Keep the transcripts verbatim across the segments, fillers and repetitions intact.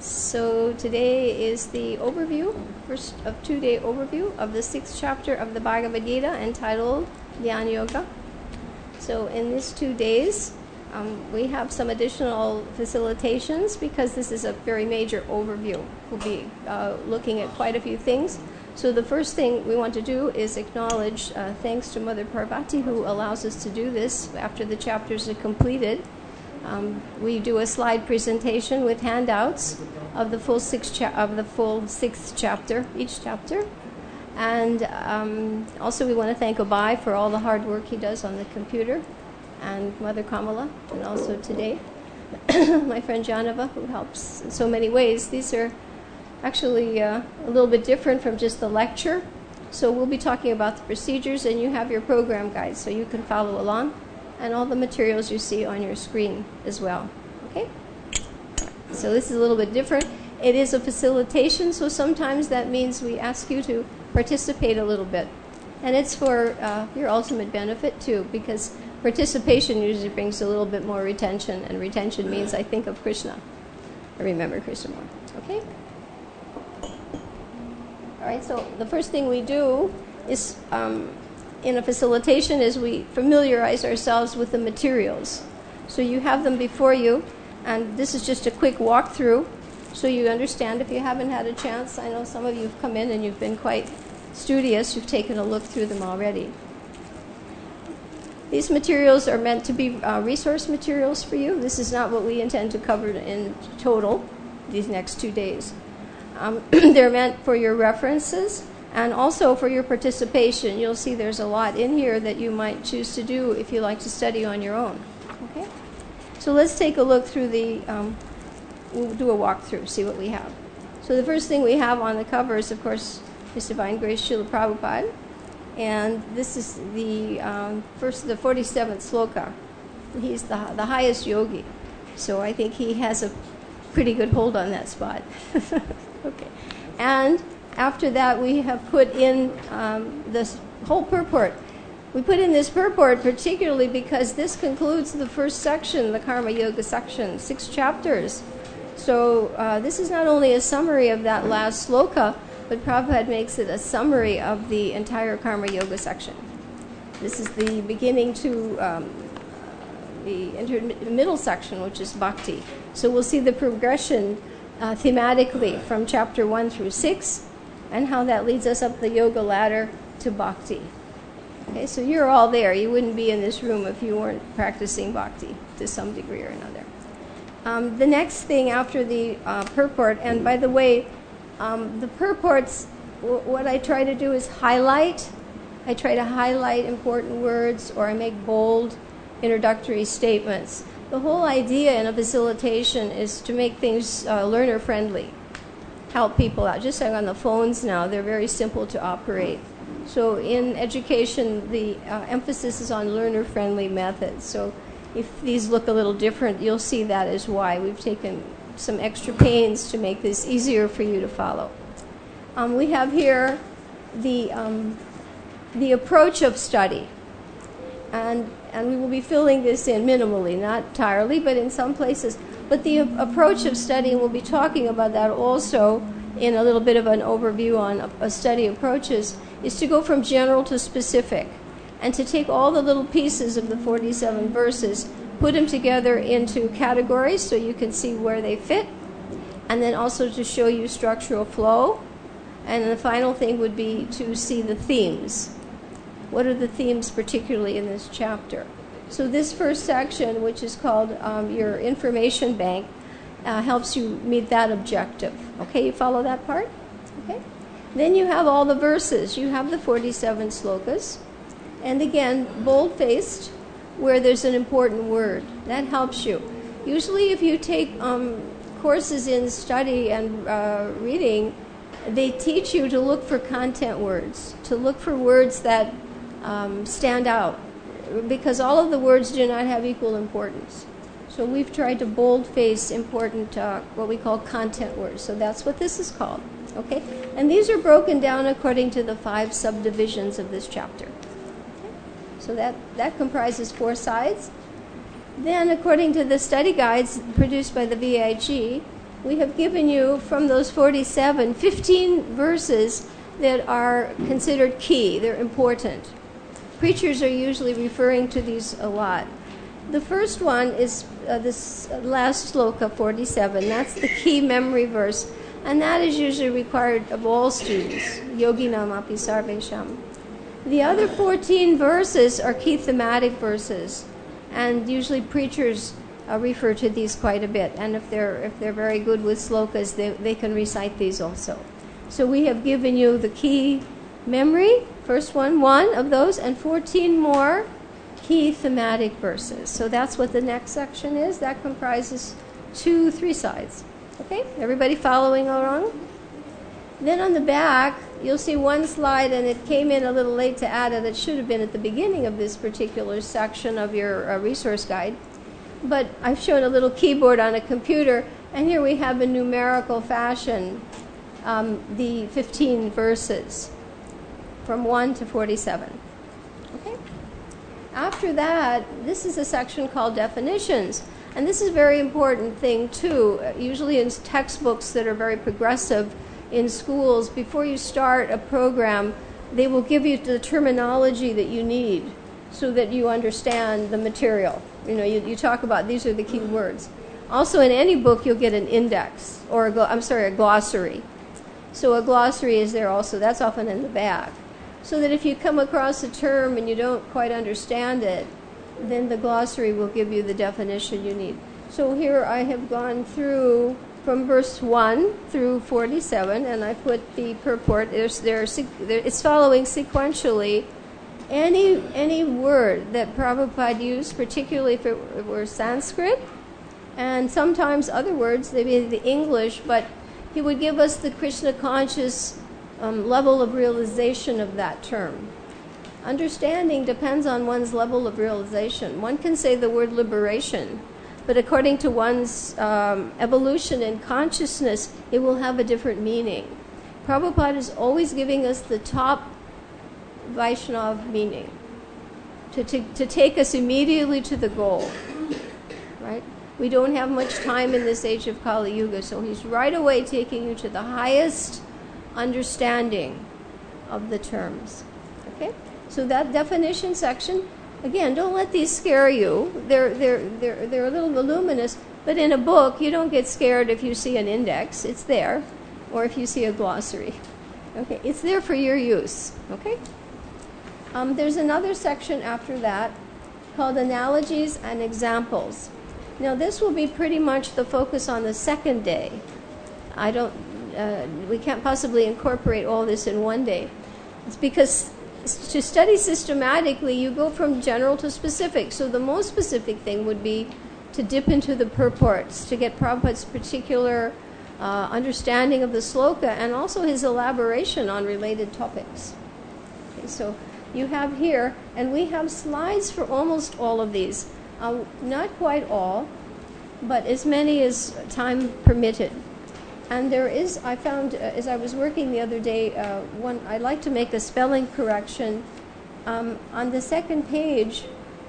So today is the overview, first of two-day overview of the sixth chapter of the Bhagavad Gita entitled Dhyan Yoga. So in these two days, um, we have some additional facilitations because this is a very major overview. We'll be uh, looking at quite a few things. So the first thing we want to do is acknowledge uh, thanks to Mother Parvati, who allows us to do this after the chapters are completed. Um, we do a slide presentation with handouts of the full six cha- of the full sixth chapter, each chapter, and um, also we want to thank Obai for all the hard work he does on the computer, and Mother Kamala, and also today my friend Janava, who helps in so many ways. These are actually uh, a little bit different from just the lecture, so we'll be talking about the procedures, and you have your program guide, so you can follow along. And all the materials you see on your screen as well. Okay? So this is a little bit different. It is a facilitation, so sometimes that means we ask you to participate a little bit. And it's for uh, your ultimate benefit too, because participation usually brings a little bit more retention, and retention means I think of Krishna. I remember Krishna more. Okay? All right, so the first thing we do is... Um, in a facilitation is we familiarize ourselves with the materials. So you have them before you, and this is just a quick walkthrough so you understand if you haven't had a chance. I know some of you have come in and you've been quite studious. You've taken a look through them already. These materials are meant to be uh, resource materials for you. This is not what we intend to cover in total these next two days. Um, they're meant for your references, and also for your participation. You'll see there's a lot in here that you might choose to do if you like to study on your own. Okay? So let's take a look through the, um, we'll do a walkthrough, see what we have. So the first thing we have on the cover is, of course, His Divine Grace Srila Prabhupada. And this is the um, first, the forty-seventh sloka. He's the, the highest yogi. So I think he has a pretty good hold on that spot. Okay. And after that, we have put in um, this whole purport. We put in this purport particularly because this concludes the first section, the Karma Yoga section, six chapters. So uh, this is not only a summary of that last sloka, but Prabhupada makes it a summary of the entire Karma Yoga section. This is the beginning to um, the inter- middle section, which is Bhakti. So we'll see the progression uh, thematically from chapter one through six, and how that leads us up the yoga ladder to bhakti. Okay, so you're all there. You wouldn't be in this room if you weren't practicing bhakti to some degree or another. Um, the next thing after the uh, purport, and by the way, um, the purports, w- what I try to do is highlight. I try to highlight important words, or I make bold introductory statements. The whole idea in a facilitation is to make things uh, learner-friendly. Help people out. Just like on the phones now, they're very simple to operate. So in education, the uh, emphasis is on learner-friendly methods. So if these look a little different, you'll see that is why. We've taken some extra pains to make this easier for you to follow. Um, we have here the um, the approach of study. And, and we will be filling this in minimally, not entirely, but in some places. But the a- approach of studying, we'll be talking about that also in a little bit of an overview on a, a study approaches, is to go from general to specific, and to take all the little pieces of the forty-seven verses, put them together into categories so you can see where they fit, and then also to show you structural flow. And the final thing would be to see the themes. What are the themes particularly in this chapter? So this first section, which is called um, your information bank, uh, helps you meet that objective. Okay, you follow that part? Okay. Then you have all the verses. You have the forty-seven slokas. And again, bold-faced, where there's an important word. That helps you. Usually if you take um, courses in study and uh, reading, they teach you to look for content words, to look for words that um, stand out, because all of the words do not have equal importance. So we've tried to bold-face important, uh, what we call content words. So that's what this is called. Okay? And these are broken down according to the five subdivisions of this chapter. Okay? So that, that comprises four sides. Then, according to the study guides produced by the V I G, we have given you from those forty-seven, fifteen verses that are considered key. They're important. Preachers are usually referring to these a lot. The first one is uh, this last sloka, forty-seven. That's the key memory verse, and that is usually required of all students. Yoginam api sarvesham. The other fourteen verses are key thematic verses, and usually preachers uh, refer to these quite a bit. And if they're if they're very good with slokas, they they can recite these also. So we have given you the key memory, first one, one of those, and fourteen more key thematic verses. So that's what the next section is. That comprises two, three sides. Okay, everybody following along? Then on the back, you'll see one slide, and it came in a little late to add it. It should have been at the beginning of this particular section of your uh, resource guide. But I've shown a little keyboard on a computer, and here we have in numerical fashion um, the fifteen verses from one to forty-seven. Okay? After that, this is a section called definitions. And this is a very important thing, too. Usually in textbooks that are very progressive in schools, before you start a program, they will give you the terminology that you need so that you understand the material. You know, you, you talk about these are the key words. Also, in any book, you'll get an index, or a, gl- I'm sorry, a glossary. So a glossary is there also. That's often in the back. So that if you come across a term and you don't quite understand it, then the glossary will give you the definition you need. So here I have gone through from verse one through forty-seven, and I put the purport. There's, there, there, it's following sequentially any any word that Prabhupada used, particularly if it were Sanskrit, and sometimes other words, they may be the English, but he would give us the Krishna conscious um, level of realization of that term. Understanding depends on one's level of realization. One can say the word liberation, but according to one's um, evolution in consciousness, it will have a different meaning. Prabhupada is always giving us the top Vaishnava meaning, to, to, to take us immediately to the goal, right? We don't have much time in this age of Kali Yuga, so he's right away taking you to the highest understanding of the terms, okay? So that definition section, again, don't let these scare you. They're, they're, they're, they're a little voluminous, but in a book, you don't get scared if you see an index. It's there. Or if you see a glossary. Okay, it's there for your use. Okay? Um, there's another section after that called Analogies and Examples. Now, this will be pretty much the focus on the second day. I don't, uh, we can't possibly incorporate all this in one day. It's because to study systematically, you go from general to specific. So the most specific thing would be to dip into the purports, to get Prabhupada's particular uh, understanding of the sloka and also his elaboration on related topics. Okay, so you have here, and we have slides for almost all of these. Uh, not quite all, but as many as time permitted. And there is, I found, uh, as I was working the other day, uh, one, I'd like to make a spelling correction. Um, on the second page,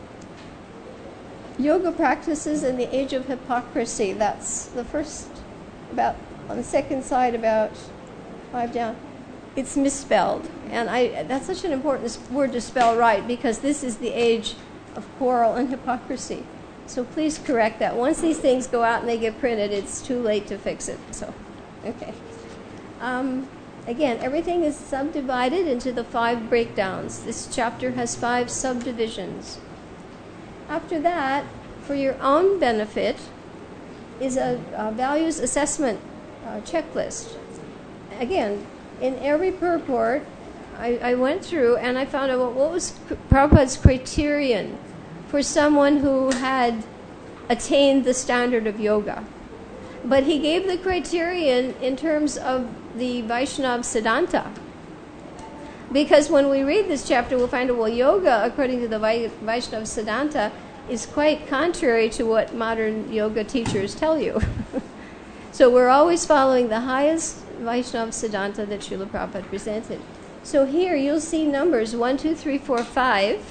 yoga practices in the age of hypocrisy. That's the first, about, on the second side, about five down. It's misspelled. And I, that's such an important word to spell right, because this is the age of quarrel and hypocrisy. So please correct that. Once these things go out and they get printed, it's too late to fix it. So, okay. Um, again, everything is subdivided into the five breakdowns. This chapter has five subdivisions. After that, for your own benefit, is a, a values assessment uh, checklist. Again, in every purport, I, I went through and I found out what was Prabhupada's criterion for someone who had attained the standard of yoga. But he gave the criterion in terms of the Vaishnava Siddhanta. Because when we read this chapter, we'll find out, well, yoga, according to the Vaishnava Siddhanta, is quite contrary to what modern yoga teachers tell you. So we're always following the highest Vaishnava Siddhanta that Srila Prabhupada presented. So here you'll see numbers one, two, three, four, five,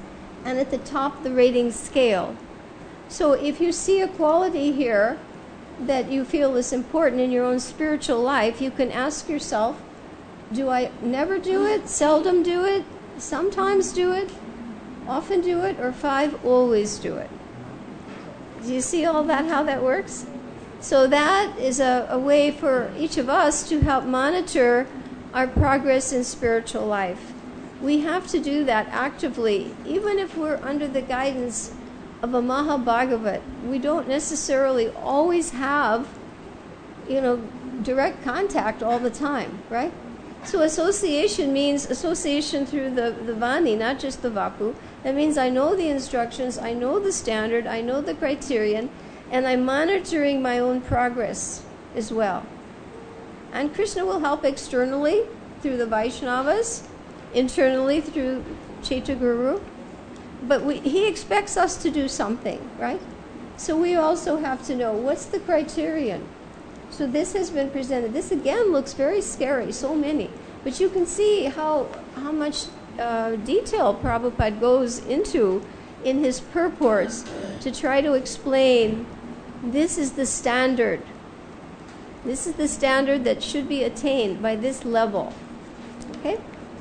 and at the top the rating scale. So if you see a quality here, that you feel is important in your own spiritual life, you can ask yourself, do I never do it, seldom do it, sometimes do it, often do it, or five, always do it? Do you see all that, how that works? So that is a, a way for each of us to help monitor our progress in spiritual life. We have to do that actively, even if we're under the guidance of a Mahabhagavat. We don't necessarily always have, you know, direct contact all the time, right? So association means association through the, the Vani, not just the Vapu. That means I know the instructions, I know the standard, I know the criterion, and I'm monitoring my own progress as well. And Krishna will help externally through the Vaishnavas, internally through Chaitya-guru. But we, he expects us to do something, right? So we also have to know, what's the criterion? So this has been presented. This again looks very scary, so many. But you can see how, how much uh, detail Prabhupada goes into in his purports to try to explain this is the standard. This is the standard that should be attained by this level. Okay?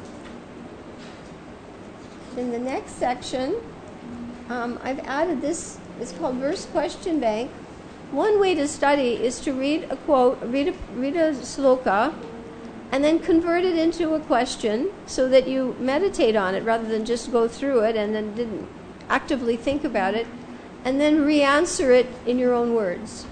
In the next section, um, I've added this, it's called Verse Question Bank. One way to study is to read a quote, read a, read a sloka, and then convert it into a question so that you meditate on it rather than just go through it and then didn't actively think about it, and then re-answer it in your own words.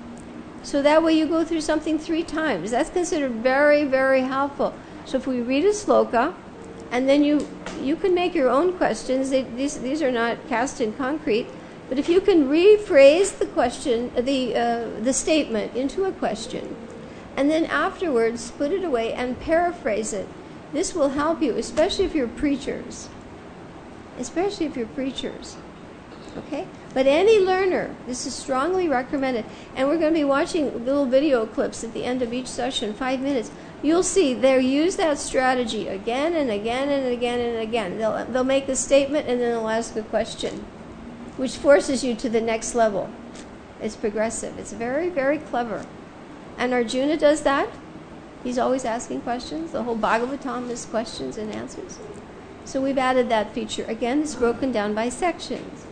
So that way you go through something three times. That's considered very, very helpful. So if we read a sloka, and then you you can make your own questions. They, these these are not cast in concrete, but if you can rephrase the question, the uh, the statement into a question, and then afterwards put it away and paraphrase it, this will help you, especially if you're preachers. Especially if you're preachers, okay? But any learner, this is strongly recommended. And we're going to be watching little video clips at the end of each session, five minutes. You'll see they'll use that strategy again and again and again and again. They'll, they'll make a statement and then they'll ask a question, which forces you to the next level. It's progressive. It's very, very clever. And Arjuna does that. He's always asking questions. The whole Bhagavatam is questions and answers. So we've added that feature. Again, it's broken down by sections.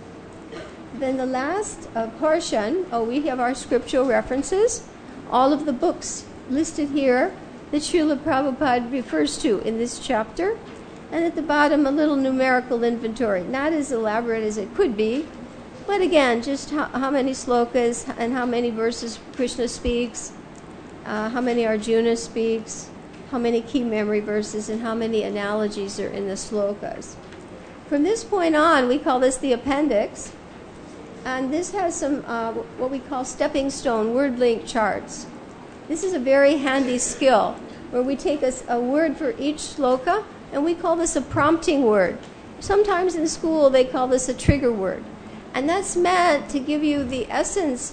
Then the last uh, portion, oh, we have our scriptural references. All of the books listed here that Srila Prabhupada refers to in this chapter. And at the bottom, a little numerical inventory. Not as elaborate as it could be, but again, just how, how many slokas and how many verses Krishna speaks, uh, how many Arjuna speaks, how many key memory verses, and how many analogies are in the slokas. From this point on, we call this the appendix. And this has some, uh, what we call stepping stone word link charts. This is a very handy skill where we take a, a word for each sloka, and we call this a prompting word. Sometimes in school they call this a trigger word. And that's meant to give you the essence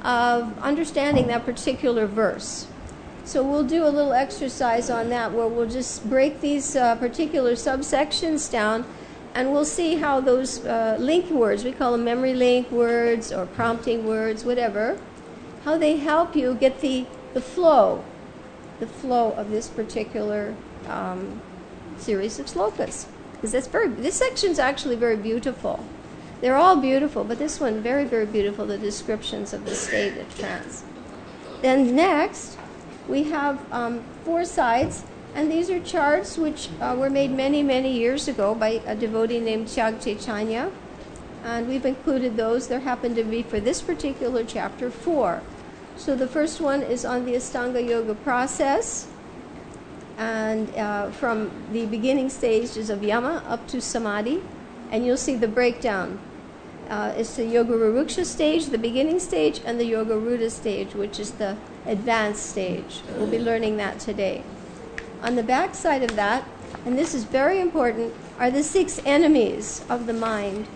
of understanding that particular verse. So we'll do a little exercise on that where we'll just break these uh, particular subsections down, and we'll see how those uh, link words, we call them memory link words or prompting words, whatever, how they help you get the, the flow, the flow of this particular um, series of slokas. Because that's very, this section's actually very beautiful. They're all beautiful, but this one very, very beautiful, the descriptions of the state of trance. Then next, we have um, four sides. And these are charts which uh, were made many, many years ago by a devotee named Tyag Chaitanya. And we've included those. There happen to be, for this particular chapter, four. So the first one is on the Astanga Yoga process. And uh, from the beginning stages of Yama up to Samadhi. And you'll see the breakdown. Uh, it's the Yoga Ruruksha stage, the beginning stage, and the Yoga Ruda stage, which is the advanced stage. We'll be learning that today. On the back side of that, and this is very important, are the six enemies of the mind.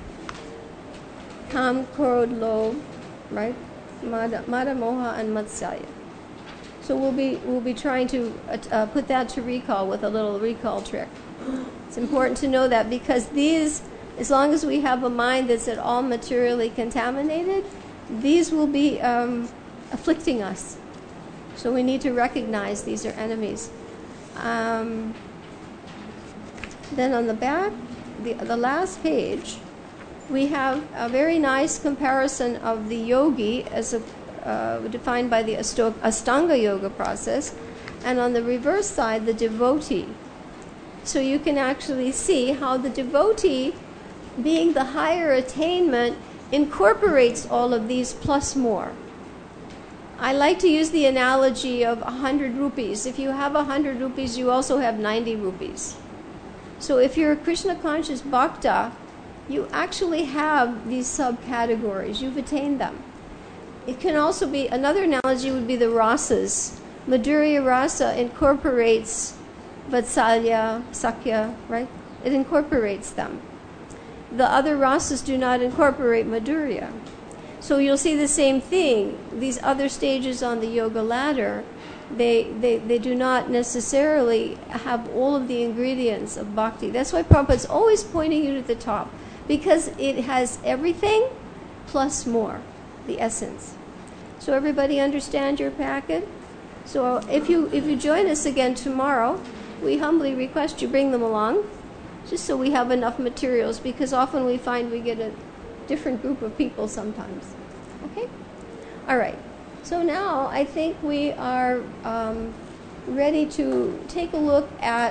Kam, Krodh, Lobh, right? Mada, Mada, Moha, and Matsaya. So we'll be we'll be trying to uh, put that to recall with a little recall trick. It's important to know that because these, as long as we have a mind that's at all materially contaminated, these will be um, afflicting us. So we need to recognize these are enemies. Um, then on the back, the, the last page, we have a very nice comparison of the yogi as a, uh, defined by the Asto- Astanga yoga process, and on the reverse side, the devotee. So you can actually see how the devotee, being the higher attainment, incorporates all of these plus more. I like to use the analogy of one hundred rupees. If you have one hundred rupees, you also have ninety rupees. So if you're a Krishna conscious bhakta, you actually have these subcategories. You've attained them. It can also be, another analogy would be the rasas. Madhurya rasa incorporates Vatsalya, Sakya, right? It incorporates them. The other rasas do not incorporate Madhurya. So you'll see the same thing. These other stages on the yoga ladder, they, they, they do not necessarily have all of the ingredients of bhakti. That's why Prabhupada's always pointing you to the top, because it has everything plus more, the essence. So everybody understand your packet? So if you if you join us again tomorrow, we humbly request you bring them along, just so we have enough materials, because often we find we get a different group of people sometimes. Okay? All right. So now I think we are um, ready to take a look at,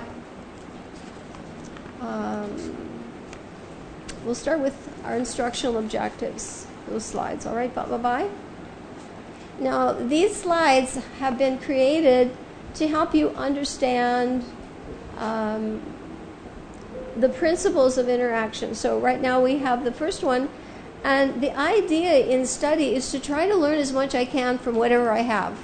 um, we'll start with our instructional objectives, those slides. All right, bye-bye. Now, these slides have been created to help you understand um, the principles of interaction. So right now we have the first one, and the idea in study is to try to learn as much I can from whatever I have.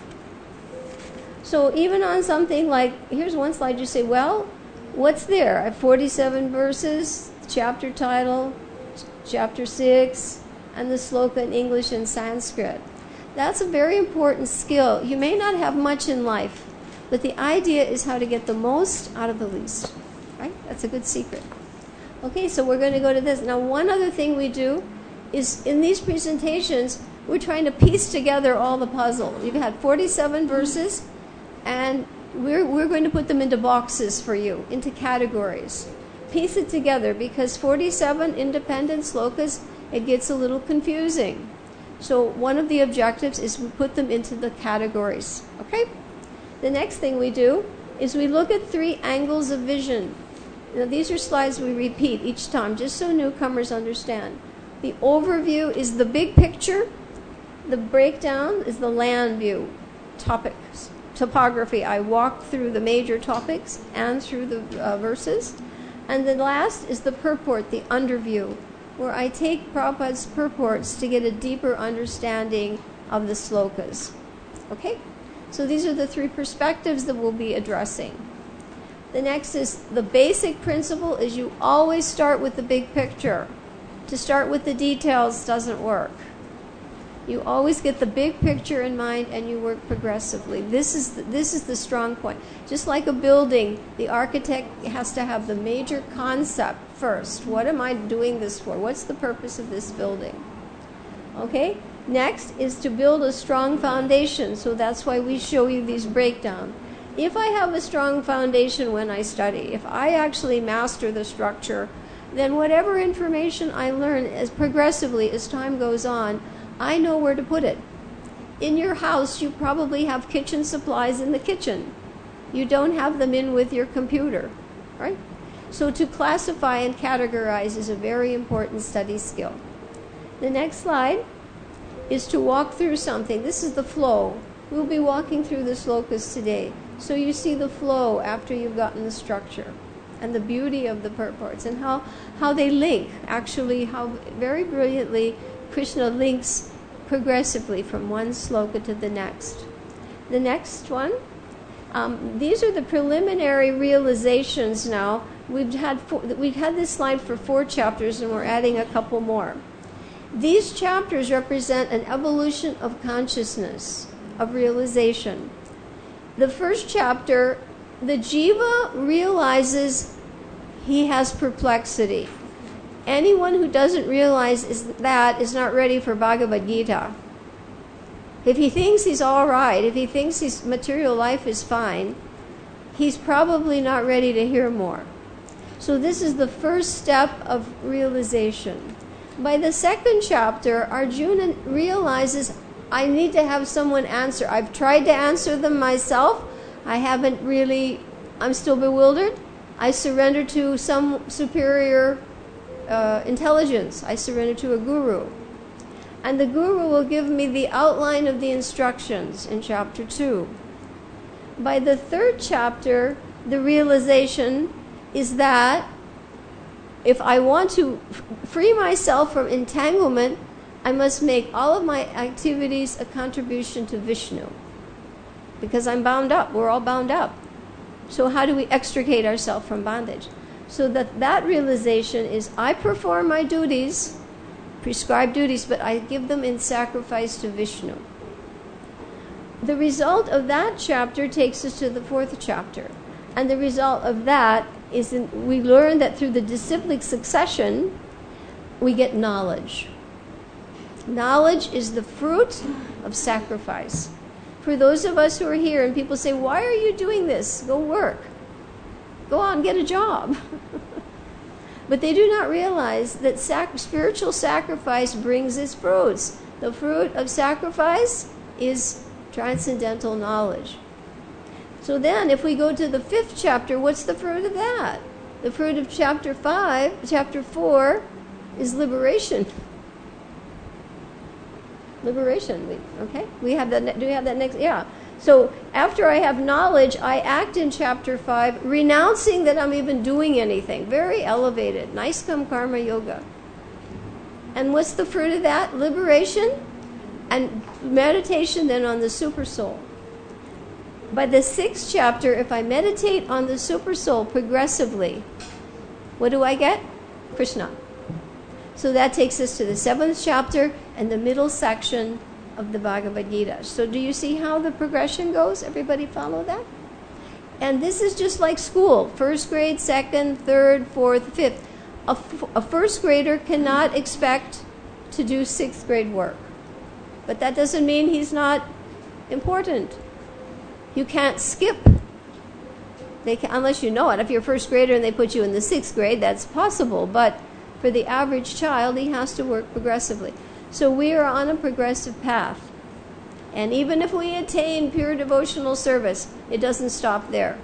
So even on something like, here's one slide, you say, well, what's there? I have forty-seven verses, chapter title, chapter six, and the sloka in English and Sanskrit. That's a very important skill. You may not have much in life, but the idea is how to get the most out of the least. Right? That's a good secret. Okay, so we're going to go to this. Now, one other thing we do is in these presentations, we're trying to piece together all the puzzle. You've had forty-seven verses, and we're, we're going to put them into boxes for you, into categories. Piece it together, because forty-seven independent slokas, it gets a little confusing. So one of the objectives is we put them into the categories. Okay? The next thing we do is we look at three angles of vision. Now, these are slides we repeat each time, just so newcomers understand. The overview is the big picture. The breakdown is the land view, topics, topography. I walk through the major topics and through the uh, verses. And the last is the purport, the underview, where I take Prabhupada's purports to get a deeper understanding of the slokas. Okay? So these are the three perspectives that we'll be addressing. The next is the basic principle is you always start with the big picture. To start with the details doesn't work. You always get the big picture in mind and you work progressively. This is the, this is the strong point. Just like a building, the architect has to have the major concept first. What am I doing this for? What's the purpose of this building? Okay? Next is to build a strong foundation. So that's why we show you these breakdown. If I have a strong foundation when I study, if I actually master the structure, then whatever information I learn as progressively as time goes on, I know where to put it. In your house, you probably have kitchen supplies in the kitchen. You don't have them in with your computer, right? So to classify and categorize is a very important study skill. The next slide is to walk through something. This is the flow. We'll be walking through the slokas today. So you see the flow after you've gotten the structure and the beauty of the purports and how, how they link, actually how very brilliantly Krishna links progressively from one sloka to the next. The next one, um, these are the preliminary realizations now. We've had, four, we've had this slide for four chapters and we're adding a couple more. These chapters represent an evolution of consciousness, of realization. The first chapter, the jiva realizes he has perplexity. Anyone who doesn't realize is that is not ready for Bhagavad Gita. If he thinks he's all right, if he thinks his material life is fine, he's probably not ready to hear more. So this is the first step of realization. By the second chapter, Arjuna realizes, I need to have someone answer. I've tried to answer them myself. I haven't really, I'm still bewildered. I surrender to some superior uh, intelligence. I surrender to a guru. And the guru will give me the outline of the instructions in chapter two. By the third chapter, the realization is that if I want to f- free myself from entanglement, I must make all of my activities a contribution to Vishnu. Because I'm bound up. We're all bound up. So how do we extricate ourselves from bondage? So that that realization is, I perform my duties, prescribed duties, but I give them in sacrifice to Vishnu. The result of that chapter takes us to the fourth chapter. And the result of that is in, we learn that through the disciplic succession, we get knowledge. Knowledge is the fruit of sacrifice. For those of us who are here and people say, why are you doing this? Go work. Go out and get a job. But they do not realize that sac- spiritual sacrifice brings its fruits. The fruit of sacrifice is transcendental knowledge. So then, if we go to the fifth chapter, what's the fruit of that? The fruit of chapter five, chapter four, is liberation. Liberation. We, okay, we have that. Do we have that next? Yeah. So after I have knowledge, I act in chapter five, renouncing that I'm even doing anything. Very elevated. Naiskam karma yoga. And what's the fruit of that? Liberation and meditation then on the super soul. By the sixth chapter, if I meditate on the super soul progressively, what do I get? Krishna. So that takes us to the seventh chapter and the middle section of the Bhagavad Gita. So do you see how the progression goes? Everybody follow that? And this is just like school. First grade, second, third, fourth, fifth. A, f- a first grader cannot expect to do sixth grade work. But that doesn't mean he's not important. You can't skip. They can, unless you know it. If you're a first grader and they put you in the sixth grade, that's possible. But for the average child, he has to work progressively. So we are on a progressive path. And even if we attain pure devotional service, it doesn't stop there.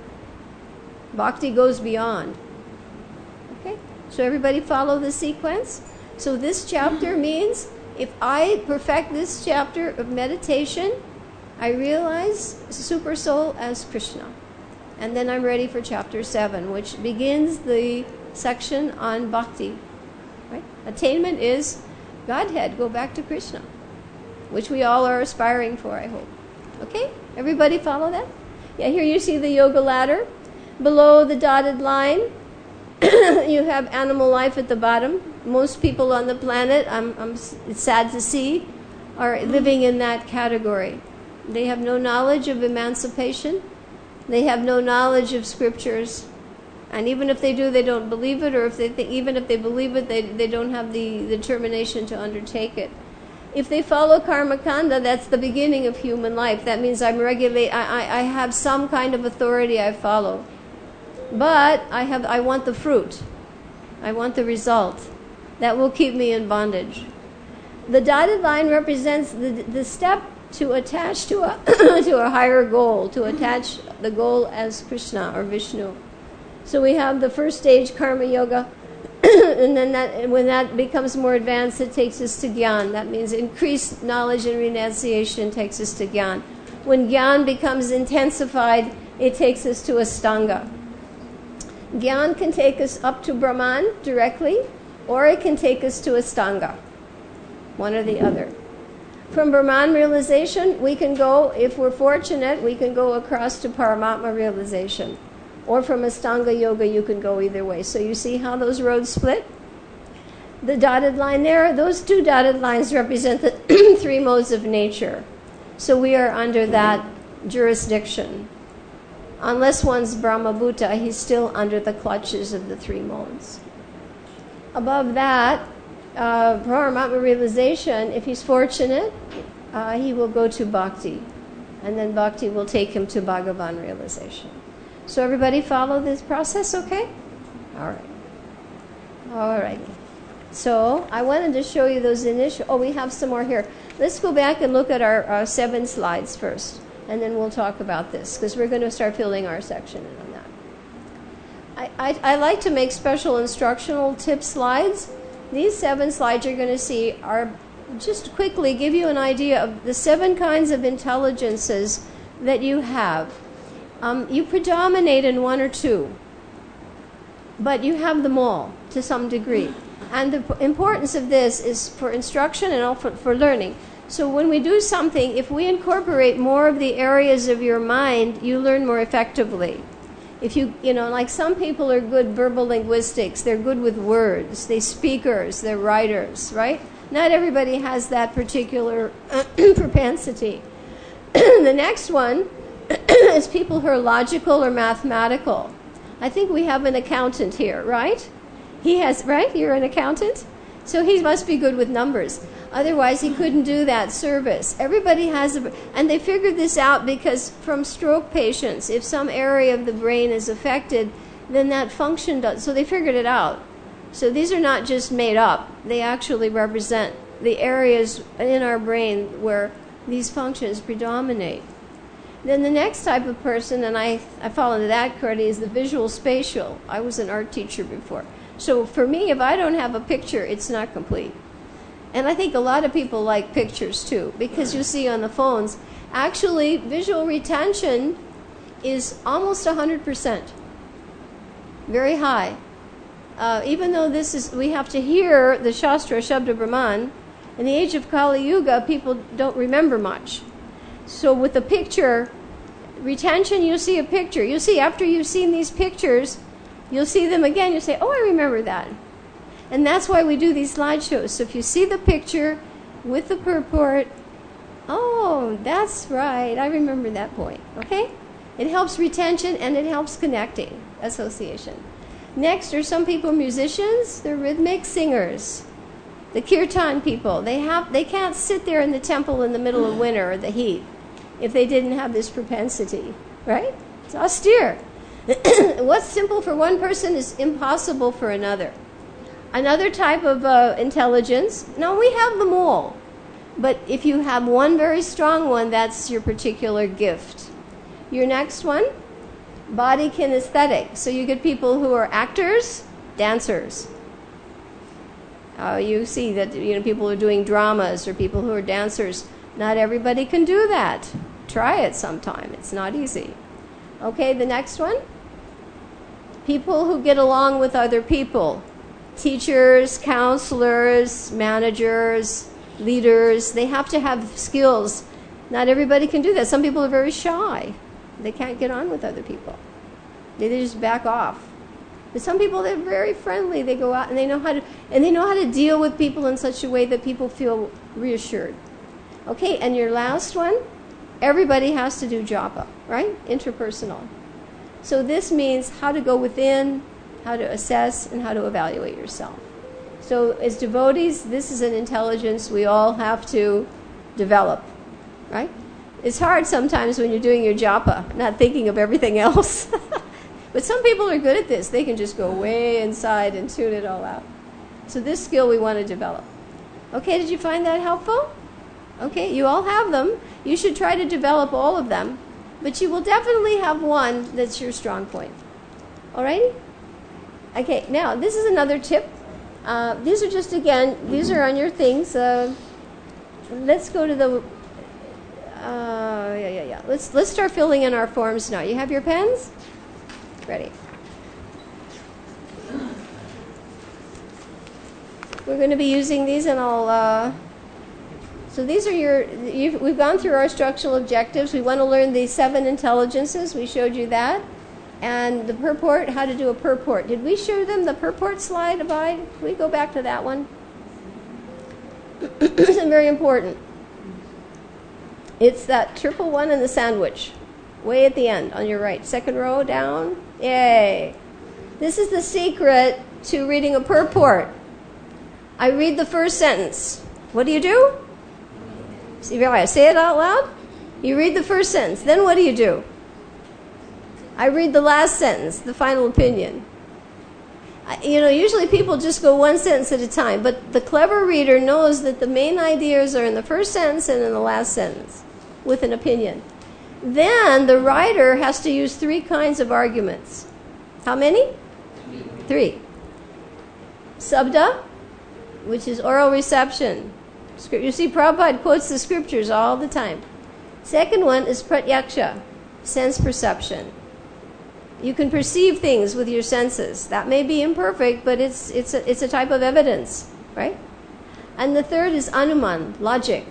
Bhakti goes beyond. Okay? So everybody follow the sequence? So this chapter means if I perfect this chapter of meditation, I realize Super Soul as Krishna. And then I'm ready for chapter seven, which begins the section on Bhakti. Right? Attainment is Godhead, go back to Krishna, which we all are aspiring for, I hope. Okay? Everybody follow that? Yeah, here you see the yoga ladder. Below the dotted line, you have animal life at the bottom. Most people on the planet, I'm, I'm it's sad to see, are living in that category. They have no knowledge of emancipation. They have no knowledge of scriptures. And even if they do, they don't believe it, or if they think, even if they believe it, they, they don't have the determination to undertake it. If they follow karma kanda, that's the beginning of human life. That means I'm regulate. I, I, I have some kind of authority I follow. But I have I want the fruit. I want the result. That will keep me in bondage. The dotted line represents the, the step to attach to a to a higher goal, to attach the goal as Krishna or Vishnu. So we have the first stage, karma yoga, and then that, when that becomes more advanced, it takes us to Gyan. That means increased knowledge and renunciation takes us to Gyan. When Gyan becomes intensified, it takes us to Astanga. Gyan can take us up to Brahman directly, or it can take us to Astanga, one or the other. From Brahman realization, we can go, if we're fortunate, we can go across to Paramatma realization. Or from Astanga Yoga, you can go either way. So you see how those roads split? The dotted line there, those two dotted lines represent the three modes of nature. So we are under that jurisdiction. Unless one's Brahmabhuta, he's still under the clutches of the three modes. Above that, uh, Paramatma realization, if he's fortunate, uh, he will go to Bhakti. And then Bhakti will take him to Bhagavan realization. So everybody follow this process, okay? All right. All right. So I wanted to show you those initial... Oh, we have some more here. Let's go back and look at our, our seven slides first. And then we'll talk about this, because we're going to start filling our section in on that. I, I, I like to make special instructional tip slides. These seven slides you're going to see are just quickly give you an idea of the seven kinds of intelligences that you have. Um, you predominate in one or two, but you have them all to some degree. And the importance of this is for instruction and also for learning. So when we do something, if we incorporate more of the areas of your mind, you learn more effectively. If you, you know, like some people are good verbal linguistics, they're good with words, they're speakers, they're writers, right? Not everybody has that particular propensity. The next one is people who are logical or mathematical. I think we have an accountant here, right? He has, right? You're an accountant? So he must be good with numbers. Otherwise, he couldn't do that service. Everybody has, a, and they figured this out because from stroke patients, if some area of the brain is affected, then that function does. So they figured it out. So these are not just made up. They actually represent the areas in our brain where these functions predominate. Then the next type of person, and I, I fall into that category, is the visual spatial. I was an art teacher before. So for me, if I don't have a picture, it's not complete. And I think a lot of people like pictures too, because you see on the phones, actually visual retention is almost one hundred percent. Very high. Uh, even though this is, we have to hear the Shastra, Shabda Brahman, in the age of Kali Yuga, people don't remember much. So with the picture, retention, you see a picture. You see, after you've seen these pictures, you'll see them again, you'll say, oh, I remember that. And that's why we do these slideshows. So if you see the picture with the purport, oh, that's right, I remember that point, okay? It helps retention and it helps connecting, association. Next are some people musicians, they're rhythmic singers. The kirtan people, they have they can't sit there in the temple in the middle of winter or the heat if they didn't have this propensity, right? It's austere. What's simple for one person is impossible for another. Another type of uh, intelligence, now we have them all, but if you have one very strong one, that's your particular gift. Your next one, body kinesthetic. So you get people who are actors, dancers. Uh, you see that, you know, people are doing dramas or people who are dancers. Not everybody can do that. Try it sometime. It's not easy. Okay, the next one. People who get along with other people. Teachers, counselors, managers, leaders. They have to have skills. Not everybody can do that. Some people are very shy. They can't get on with other people. They just back off. But some people, they're very friendly. They go out and they know how to, and they know how to deal with people in such a way that people feel reassured. Okay, and your last one, everybody has to do japa, right? Interpersonal. So this means how to go within, how to assess, and how to evaluate yourself. So as devotees, this is an intelligence we all have to develop, right? It's hard sometimes when you're doing your japa, not thinking of everything else. But some people are good at this. They can just go way inside and tune it all out. So this skill we want to develop. Okay, did you find that helpful? Okay, you all have them. You should try to develop all of them. But you will definitely have one that's your strong point. All right? Okay, now this is another tip. Uh, these are just, again, these are on your things. Uh, let's go to the... Uh, yeah, yeah, yeah. Let's, let's start filling in our forms now. You have your pens? Ready. We're going to be using these, and I'll. Uh, so these are your. You've, we've gone through our structural objectives. We want to learn the seven intelligences. We showed you that, and the purport. How to do a purport? Did we show them the purport slide? Abide. Can we go back to that one? This is very important. It's that triple one in the sandwich. Way at the end, on your right. Second row down. Yay. This is the secret to reading a purport. I read the first sentence. What do you do? Say it out loud. You read the first sentence. Then what do you do? I read the last sentence, the final opinion. You know, usually people just go one sentence at a time, but the clever reader knows that the main ideas are in the first sentence and in the last sentence with an opinion. Then the writer has to use three kinds of arguments. How many? Three. Sabda, which is oral reception. You see, Prabhupada quotes the scriptures all the time. Second one is pratyaksha, sense perception. You can perceive things with your senses. That may be imperfect, but it's it's a, it's a type of evidence, right? And the third is anuman, logic.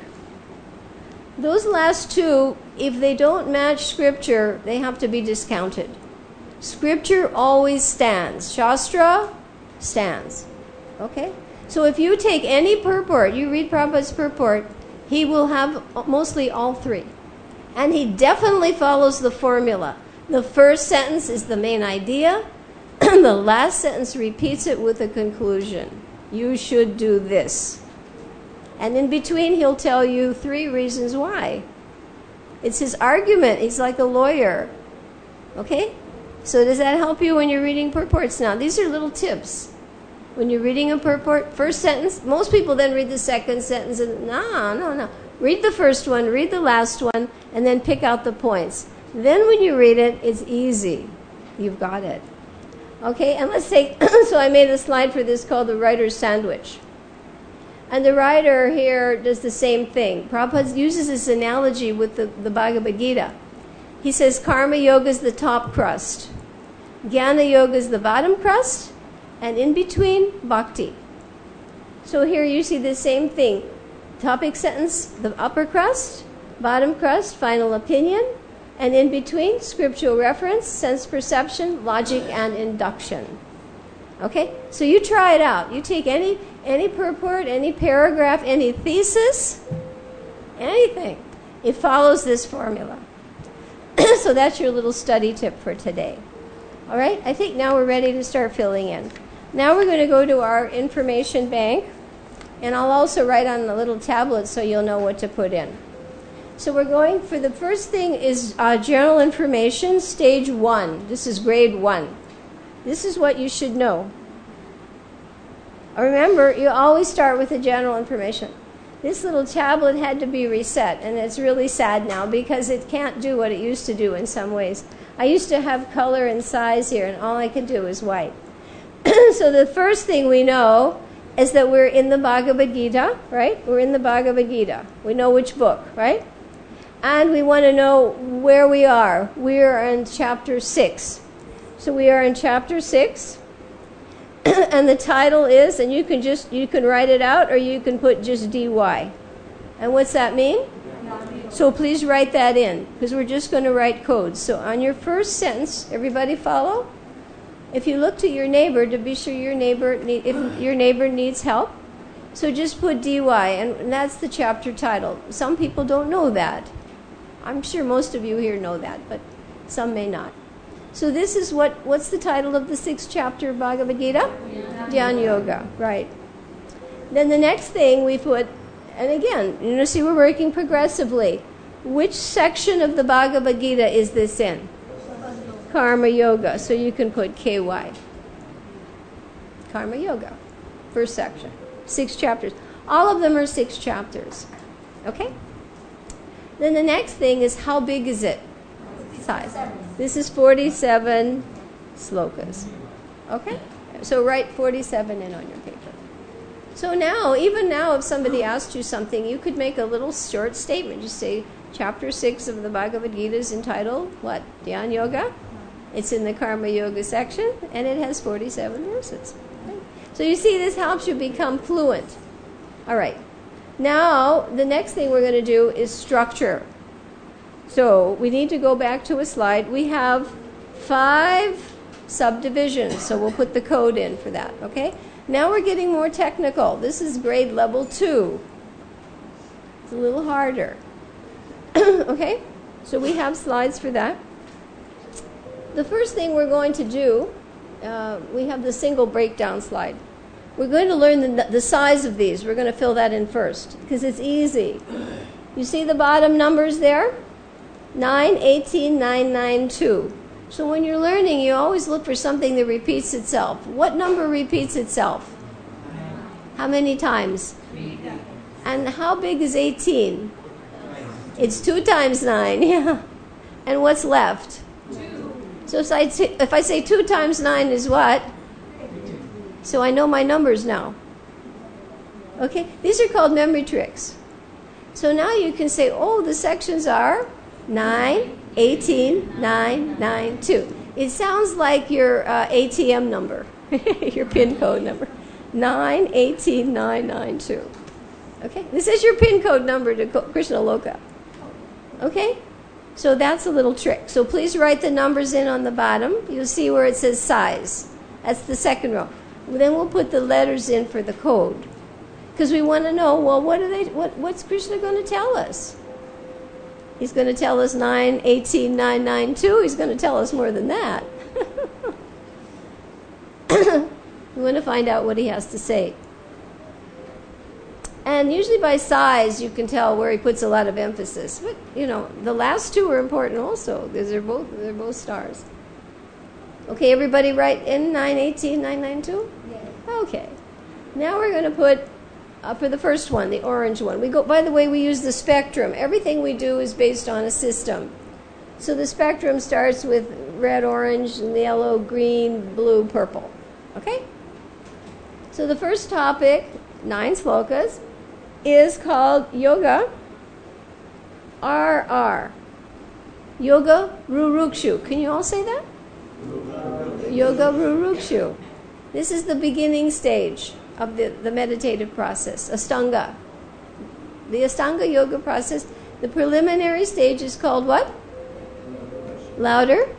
Those last two, if they don't match scripture, they have to be discounted. Scripture always stands. Shastra stands. Okay? So if you take any purport, you read Prabhupada's purport, he will have mostly all three. And he definitely follows the formula. The first sentence is the main idea. The last sentence repeats it with a conclusion. You should do this. And in between, he'll tell you three reasons why. It's his argument. He's like a lawyer. Okay? So does that help you when you're reading purports? Now, these are little tips. When you're reading a purport, first sentence, most people then read the second sentence. And no, no, no. Read the first one, read the last one, and then pick out the points. Then when you read it, it's easy. You've got it. Okay, and let's take, so I made a slide for this called the writer's sandwich. And the writer here does the same thing. Prabhupada uses this analogy with the, the Bhagavad Gita. He says karma yoga is the top crust. Jnana yoga is the bottom crust. And in between, bhakti. So here you see the same thing. Topic sentence, the upper crust, bottom crust, final opinion. And in between, scriptural reference, sense perception, logic, and induction. Okay? So you try it out. You take any any purport, any paragraph, any thesis, anything. It follows this formula. So that's your little study tip for today. All right? I think now we're ready to start filling in. Now we're going to go to our information bank. And I'll also write on the little tablet so you'll know what to put in. So we're going for the first thing is uh, general information, stage one. This is grade one. This is what you should know. Remember, you always start with the general information. This little tablet had to be reset, and it's really sad now because it can't do what it used to do in some ways. I used to have color and size here, and all I could do is white. So the first thing we know is that we're in the Bhagavad Gita, right? We're in the Bhagavad Gita. We know which book, right? And we want to know where we are. We are in chapter six. So we are in chapter six. And the title is, and you can just, you can write it out or you can put just D Y. And what's that mean? So please write that in because we're just going to write codes. So on your first sentence, everybody follow? If you look to your neighbor to be sure your neighbor need, if your neighbor needs help, so just put D Y, and that's the chapter title. Some people don't know that. I'm sure most of you here know that, but some may not. So this is what, what's the title of the sixth chapter of Bhagavad Gita? Dhyan Yoga, right. Then the next thing we put, and again, you know, see we're working progressively. Which section of the Bhagavad Gita is this in? Karma Yoga, so you can put K Y. Karma Yoga, first section. Six chapters. All of them are six chapters. Okay? Then the next thing is how big is it? Size. This is forty-seven slokas. Okay? So write forty-seven in on your paper. So now, even now, if somebody asked you something, you could make a little short statement. Just say, chapter six of the Bhagavad Gita is entitled, what? Dhyan Yoga? It's in the Karma Yoga section, and it has forty-seven verses. Okay? So you see, this helps you become fluent. All right. Now, the next thing we're going to do is structure. So we need to go back to a slide. We have five subdivisions, so we'll put the code in for that, okay? Now we're getting more technical. This is grade level two. It's a little harder. Okay? So we have slides for that. The first thing we're going to do, uh, we have the single breakdown slide. We're going to learn the, the size of these. We're going to fill that in first because it's easy. You see the bottom numbers there? nine, eighteen, nine, nine, two. So when you're learning, you always look for something that repeats itself. What number repeats itself? How many times? And how big is eighteen? It's two times nine, yeah. And what's left? Two. So if I, t- if I say two times nine is what? So I know my numbers now. Okay? These are called memory tricks. So now you can say, oh, the sections are nine, eighteen, nine, nine, two. It sounds like your uh, A T M number, your PIN code number. nine, eighteen, nine, nine, two. Okay? This is your PIN code number to Krishna Loka. Okay? So that's a little trick. So please write the numbers in on the bottom. You'll see where it says size. That's the second row. Then we'll put the letters in for the code. Because we want to know, well, what are they? What, what's Krishna going to tell us? He's going to tell us nine, eighteen, nine, nine, two. He's going to tell us more than that. We want to find out what he has to say. And usually by size, you can tell where he puts a lot of emphasis. But, you know, the last two are important also, because they're both, they're both stars. Okay, everybody write in nine, eighteen, nine, nine, two? Yes. Okay. Now we're going to put, uh, for the first one, the orange one. We go. By the way, we use the spectrum. Everything we do is based on a system. So the spectrum starts with red, orange, yellow, green, blue, purple. Okay? So the first topic, nine slokas, is called Yoga R R. Yoga Rurukshu. Can you all say that? Yoga Rurukshu. This is the beginning stage of the, the meditative process, Astanga. The Astanga yoga process, the preliminary stage is called what? Louder?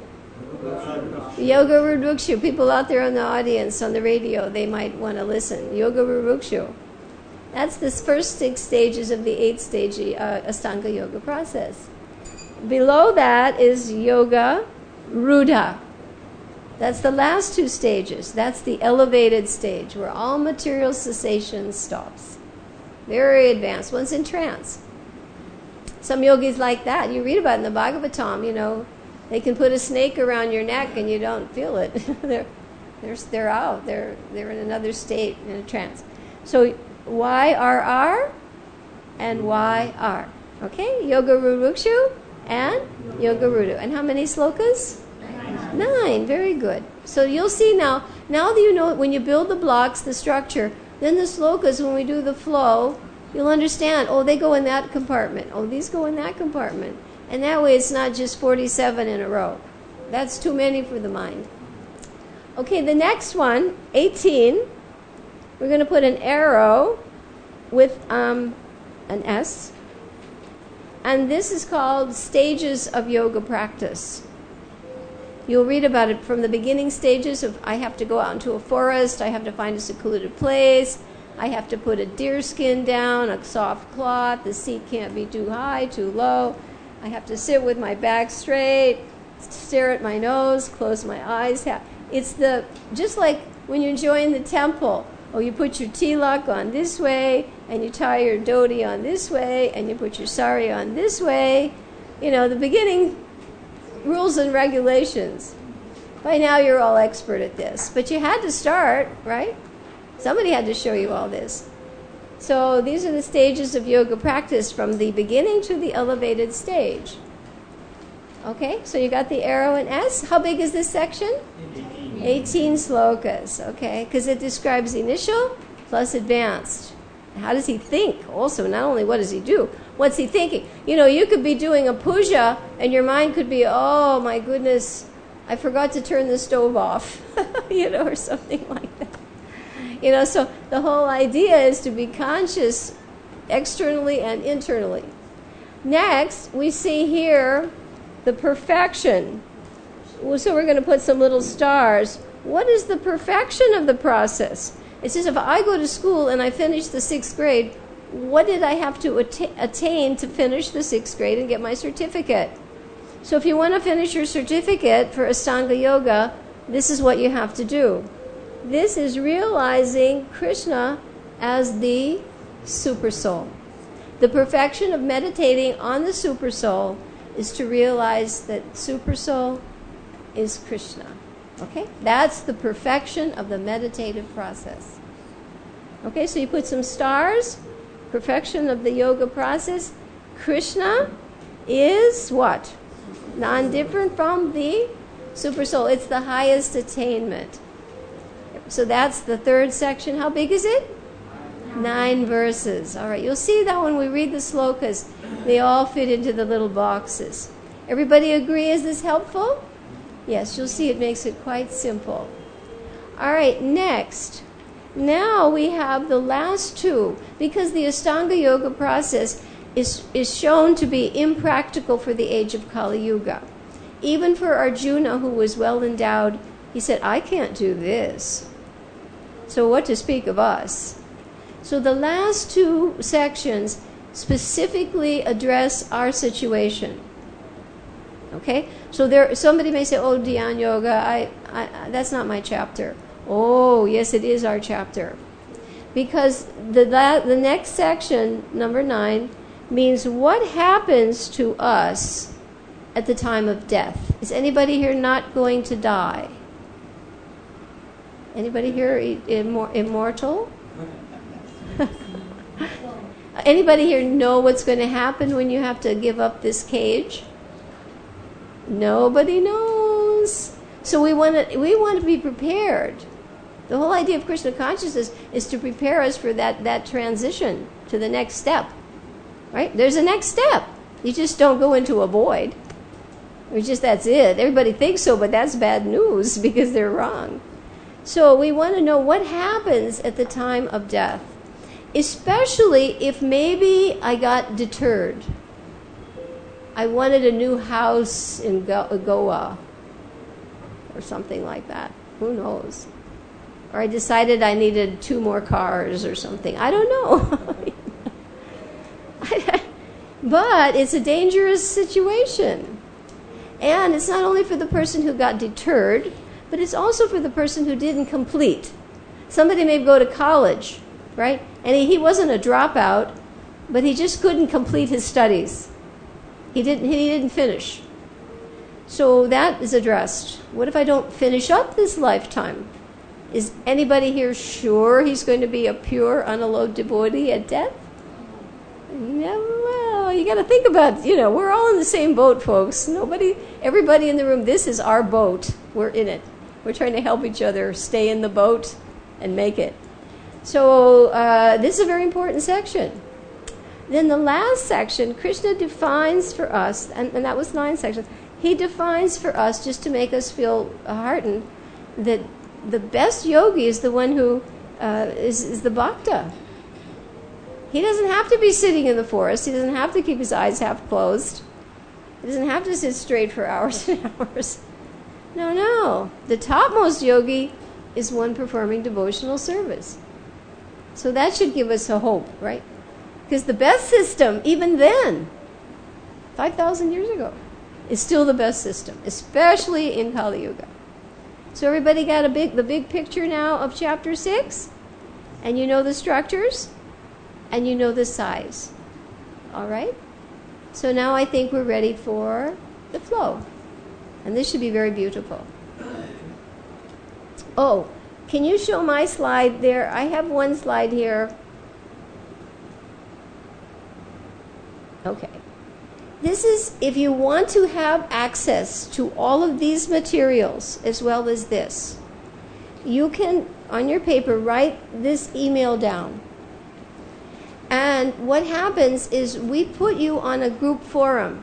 Yoga Rurukshu. People out there in the audience, on the radio, they might want to listen. Yoga Rurukshu. That's the first six stages of the eight-stage uh, Astanga yoga process. Below that is Yoga Rudha. That's the last two stages. That's the elevated stage where all material cessation stops. Very advanced. One's in trance. Some yogis like that. You read about it in the Bhagavatam, you know, they can put a snake around your neck and you don't feel it. they're, they're, they're out. They're, they're in another state, in a trance. So Y R R and Y R. Okay? Yoga Rurukshu and Yoga Rudu. And how many slokas? Nine. Nine. Very good. So you'll see now, now that you know, when you build the blocks, the structure, then the slokas, when we do the flow, you'll understand, oh, they go in that compartment. Oh, these go in that compartment. And that way it's not just forty-seven in a row. That's too many for the mind. Okay, the next one, eighteen, we're going to put an arrow with um, an S. And this is called Stages of Yoga Practice. You'll read about it from the beginning stages of I have to go out into a forest, I have to find a secluded place, I have to put a deer skin down, a soft cloth, the seat can't be too high, too low. I have to sit with my back straight, stare at my nose, close my eyes. It's the, just like when you join the temple, oh, you put your tilak on this way, and you tie your dhoti on this way, and you put your sari on this way. You know, the beginning rules and regulations. By now you're all expert at this. But you had to start, right? Somebody had to show you all this. So these are the stages of yoga practice from the beginning to the elevated stage. Okay, so you got the arrow and S. How big is this section? eighteen slokas, okay? Because it describes initial plus advanced. How does he think? Also, not only what does he do, what's he thinking? You know, you could be doing a puja and your mind could be, oh my goodness, I forgot to turn the stove off, you know, or something like that. You know, so the whole idea is to be conscious externally and internally. Next, we see here the perfection. So we're going to put some little stars. What is the perfection of the process? It says if I go to school and I finish the sixth grade, what did I have to att- attain to finish the sixth grade and get my certificate? So if you want to finish your certificate for Astanga Yoga, this is what you have to do. This is realizing Krishna as the super soul. The perfection of meditating on the Supersoul is to realize that Supersoul is Krishna. Okay? That's the perfection of the meditative process. Okay, so you put some stars, perfection of the yoga process. Krishna is what? Non-different from the Supersoul. It's the highest attainment. So that's the third section. How big is it? Nine verses. All right, you'll see that when we read the slokas, they all fit into the little boxes. Everybody agree? Is this helpful? Yes, you'll see it makes it quite simple. All right, next. Now we have the last two, because the Ashtanga Yoga process is, is shown to be impractical for the age of Kali Yuga. Even for Arjuna, who was well endowed, he said, I can't do this. So what to speak of us? So the last two sections specifically address our situation. Okay? So there, somebody may say, oh, Dhyan Yoga, I, I, that's not my chapter. Oh, yes, it is our chapter. Because the, that, the next section, number nine, means what happens to us at the time of death. Is anybody here not going to die? Anybody here immor- immortal? Anybody here know what's going to happen when you have to give up this cage? Nobody knows. So we want to we want to be prepared. The whole idea of Krishna consciousness is to prepare us for that, that transition to the next step. Right? There's a next step. You just don't go into a void. It's just that's it. Everybody thinks so, but that's bad news because they're wrong. So we want to know what happens at the time of death, especially if maybe I got deterred. I wanted a new house in Goa or something like that. Who knows? Or I decided I needed two more cars or something. I don't know. But it's a dangerous situation. And it's not only for the person who got deterred, but it's also for the person who didn't complete. Somebody may go to college, right? And he, he wasn't a dropout, but he just couldn't complete his studies. He didn't, he didn't finish. So that is addressed. What if I don't finish up this lifetime? Is anybody here sure he's going to be a pure, unallowed devotee at death? Yeah, well, you got to think about, you know, we're all in the same boat, folks. Nobody, everybody in the room, this is our boat. We're in it. We're trying to help each other stay in the boat and make it. So uh, this is a very important section. Then the last section, Krishna defines for us, and, and that was nine sections, he defines for us, just to make us feel heartened, that the best yogi is the one who uh, is, is the bhakta. He doesn't have to be sitting in the forest. He doesn't have to keep his eyes half closed. He doesn't have to sit straight for hours and hours. No, no. The topmost yogi is one performing devotional service. So that should give us a hope, right? Because the best system, even then, five thousand years ago, is still the best system, especially in Kali Yuga. So everybody got a big, the big picture now of chapter six? And you know the structures? And you know the size. All right? So now I think we're ready for the flow. And this should be very beautiful. Oh, can you show my slide there? I have one slide here. Okay. This is, if you want to have access to all of these materials as well as this, you can, on your paper, write this email down. And what happens is we put you on a group forum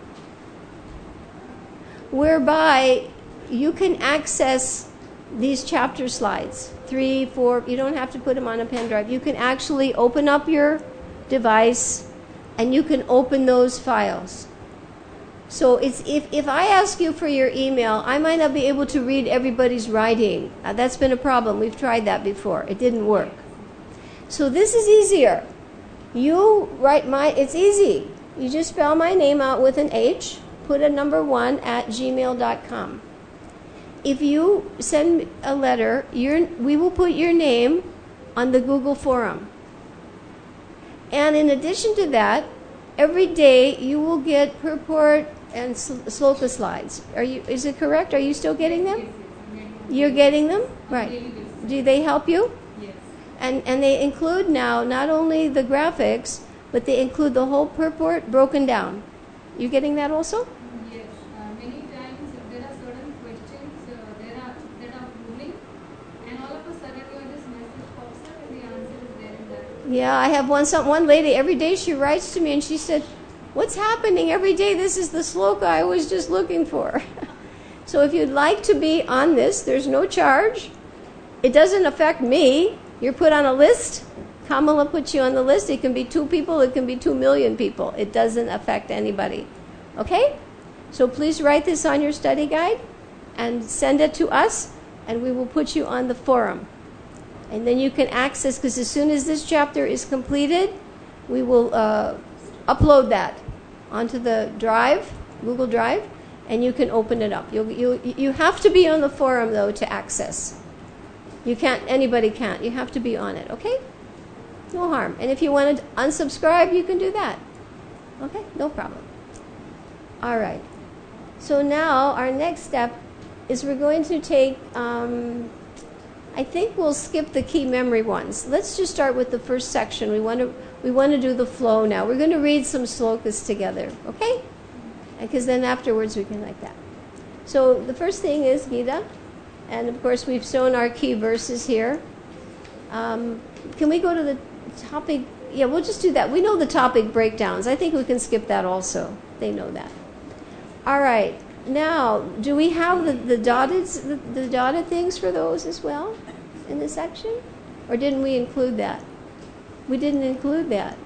whereby you can access these chapter slides, three, four, you don't have to put them on a pen drive. You can actually open up your device and you can open those files. So it's if, if I ask you for your email, I might not be able to read everybody's writing. Uh, that's been a problem. We've tried that before. It didn't work. So this is easier. You write my, it's easy. You just spell my name out with an H, put a number one at gmail dot com. If you send a letter, your, we will put your name on the Google forum. And in addition to that, every day you will get purport and sloka slides. Are you? Is it correct? Are you still getting them? You're getting them? Right. Do they help you? Yes. And and they include now not only the graphics, but they include the whole purport broken down. You getting that also? Yes. Uh, many times there are certain questions uh, there are that are ruling, and all of a sudden you know, this message pops up and the answer is there in that. Yeah, I have one some one lady every day she writes to me and she said, "What's happening every day? This is the sloka I was just looking for." So if you'd like to be on this, there's no charge. It doesn't affect me. You're put on a list. Kamala puts you on the list. It can be two people. It can be two million people. It doesn't affect anybody. Okay? So please write this on your study guide and send it to us, and we will put you on the forum. And then you can access, because as soon as this chapter is completed, we will uh, upload that onto the drive, Google Drive, and you can open it up. You you you have to be on the forum though to access. You can't. Anybody can't. You have to be on it. Okay? No harm. And if you want to unsubscribe, you can do that. Okay? No problem. All right. So now our next step is we're going to take. Um, I think we'll skip the key memory ones. Let's just start with the first section. We want to we want to do the flow now. We're going to read some slokas together. Okay? Because then afterwards we can like that. So the first thing is Gita, and of course we've shown our key verses here. Um, can we go to the topic? Yeah, we'll just do that. We know the topic breakdowns. I think we can skip that also. They know that. All right. Now, do we have the, the dotted the, the dotted things for those as well in this section, or didn't we include that? We didn't include that.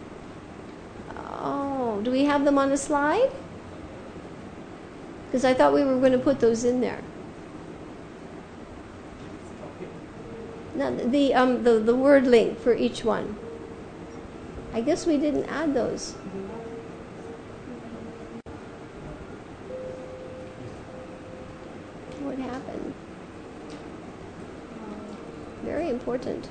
Oh, do we have them on a slide? Because I thought we were going to put those in there. Now, the, um, the, the word link for each one. I guess we didn't add those. What happened? Very important.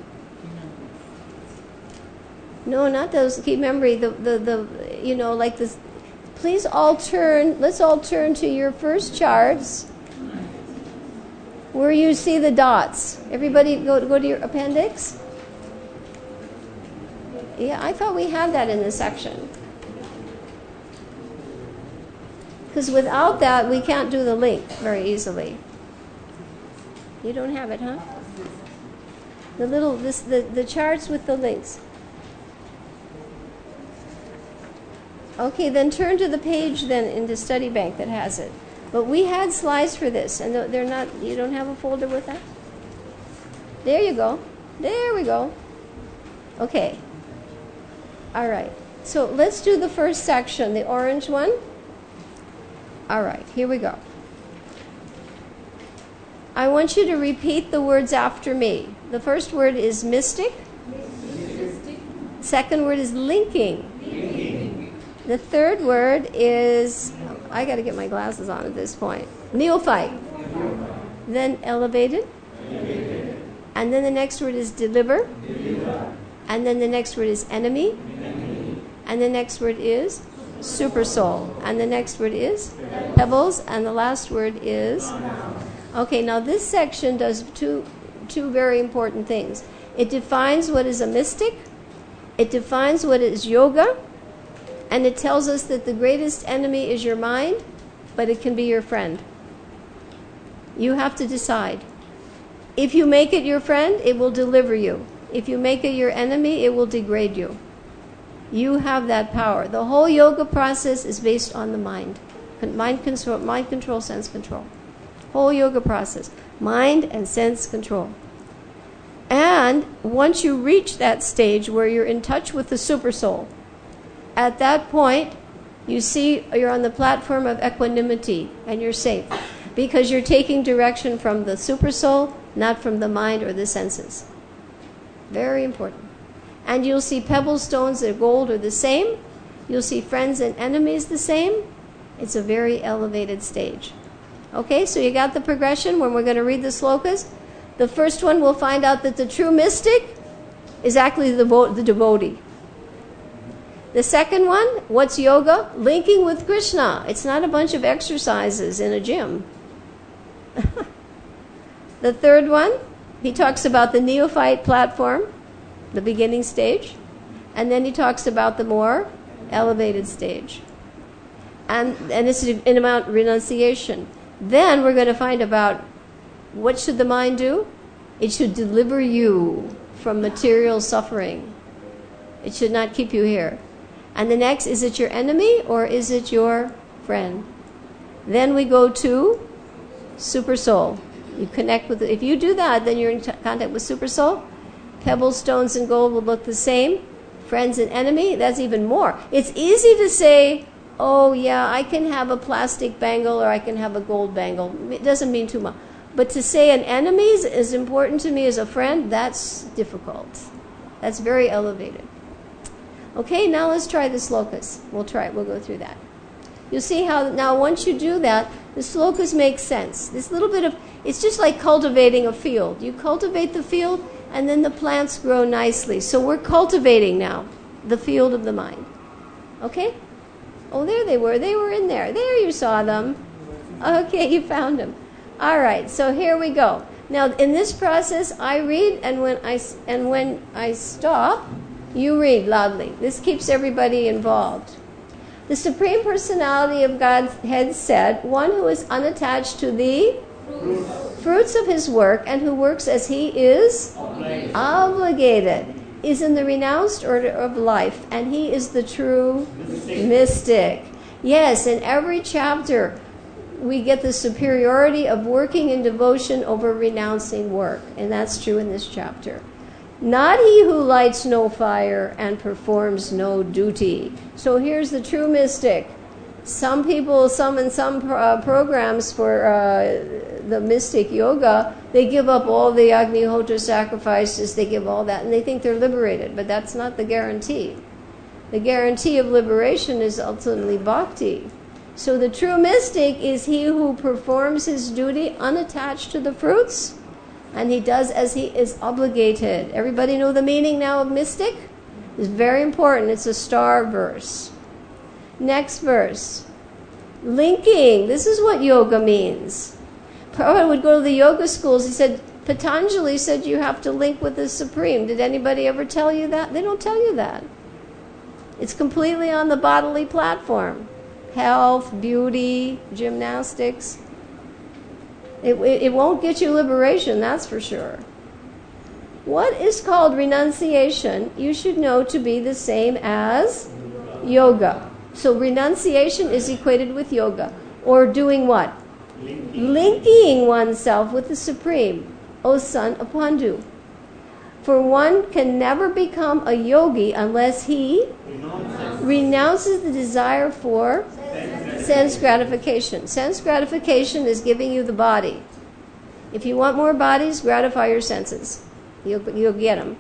No, not those. Keep memory. The, the, the, you know, like this. Please all turn, let's all turn to your first charts where you see the dots. Everybody go, go to your appendix. Yeah, I thought we had that in this section. Because without that, we can't do the link very easily. You don't have it, huh? The little, this, the, the charts with the links. Okay, then turn to the page then in the study bank that has it. But we had slides for this, and they're not, you don't have a folder with that? There you go. There we go. Okay. All right. So let's do the first section, the orange one. All right, here we go. I want you to repeat the words after me. The first word is mystic. Mystic. Second word is linking. Linking. The third word is, I got to get my glasses on at this point, neophyte. Then elevated. elevated. And then the next word is deliver. deliver. And then the next word is enemy. enemy. And the next word is super soul. And the next word is pebbles. And the last word is, okay, now this section does two, two very important things. It defines what is a mystic. It defines what is yoga. And it tells us that the greatest enemy is your mind, but it can be your friend. You have to decide. If you make it your friend, it will deliver you. If you make it your enemy, it will degrade you. You have that power. The whole yoga process is based on the mind. Mind control, mind control, sense control. Whole yoga process. Mind and sense control. And once you reach that stage where you're in touch with the super soul, at that point, you see you're on the platform of equanimity and you're safe because you're taking direction from the super soul, not from the mind or the senses. Very important. And you'll see pebble stones that are gold are the same. You'll see friends and enemies the same. It's a very elevated stage. Okay, so you got the progression when we're going to read the slokas. The first one, we'll find out that the true mystic is actually the, the devotee. The second one, what's yoga? Linking with Krishna. It's not a bunch of exercises in a gym. The third one, he talks about the neophyte platform, the beginning stage, and then he talks about the more elevated stage. And, and this is in about renunciation. Then we're going to find about what should the mind do? It should deliver you from material suffering. It should not keep you here. And the next, is it your enemy or is it your friend? Then we go to Super Soul. You connect with it. If you do that, then you're in t- contact with Super Soul. Pebbles, stones, and gold will look the same. Friends and enemy, that's even more. It's easy to say, oh yeah, I can have a plastic bangle or I can have a gold bangle. It doesn't mean too much. But to say an enemy is as important to me as a friend, that's difficult. That's very elevated. Okay, now let's try the slokas. We'll try it. We'll go through that. You'll see how, now once you do that, the slokas make sense. This little bit of, it's just like cultivating a field. You cultivate the field, and then the plants grow nicely. So we're cultivating now the field of the mind. Okay? Oh, there they were. They were in there. There, you saw them. Okay, you found them. All right, so here we go. Now, in this process, I read, and when I, and when I stop, you read loudly. This keeps everybody involved. The Supreme Personality of Godhead said, one who is unattached to the fruits, fruits of his work and who works as he is obligated. obligated is in the renounced order of life, and he is the true mystic. mystic. Yes, in every chapter, we get the superiority of working in devotion over renouncing work, and that's true in this chapter. Not he who lights no fire and performs no duty. So here's the true mystic. Some people, some in some pro- uh, programs for uh, the mystic yoga, they give up all the Agnihotra sacrifices, they give all that, and they think they're liberated, but that's not the guarantee. The guarantee of liberation is ultimately bhakti. So the true mystic is he who performs his duty unattached to the fruits, and he does as he is obligated. Everybody know the meaning now of mystic? It's very important. It's a star verse. Next verse. Linking. This is what yoga means. Prabhupada would go to the yoga schools. He said, Patanjali said you have to link with the Supreme. Did anybody ever tell you that? They don't tell you that. It's completely on the bodily platform. Health, beauty, gymnastics. It, it, it won't get you liberation, that's for sure. What is called renunciation, you should know to be the same as yoga. So renunciation is equated with yoga. Or doing what? Linking, Linking oneself with the Supreme, O son of Pandu. For one can never become a yogi unless he renounces, renounces the desire for sense gratification. Sense gratification is giving you the body. If you want more bodies, gratify your senses. You'll, you'll get them.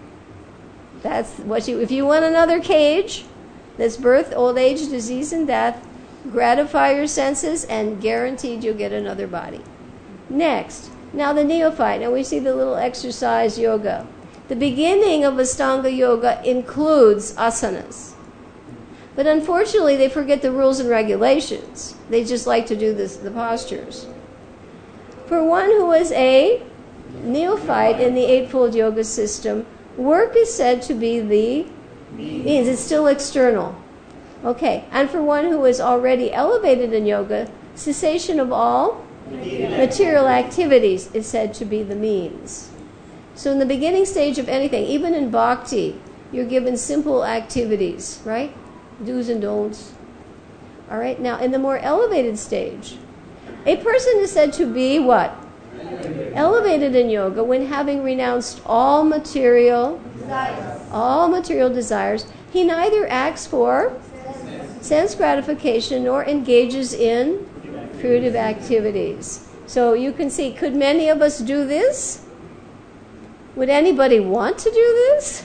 That's what you. If you want another cage, that's birth, old age, disease, and death, gratify your senses, and guaranteed you'll get another body. Next, now the neophyte. Now we see the little exercise yoga. The beginning of Astanga yoga includes asanas. But unfortunately, they forget the rules and regulations. They just like to do this, the postures. For one who is a neophyte in the Eightfold Yoga system, work is said to be the means. It's still external. Okay, and for one who is already elevated in yoga, cessation of all material activities is said to be the means. So in the beginning stage of anything, even in bhakti, you're given simple activities, right? Do's and don'ts. All right, now in the more elevated stage, a person is said to be what? Elevated, elevated in yoga when having renounced all material desires. all material desires. He neither acts for sense, sense gratification nor engages in fruitive activities. So you can see, could many of us do this? Would anybody want to do this?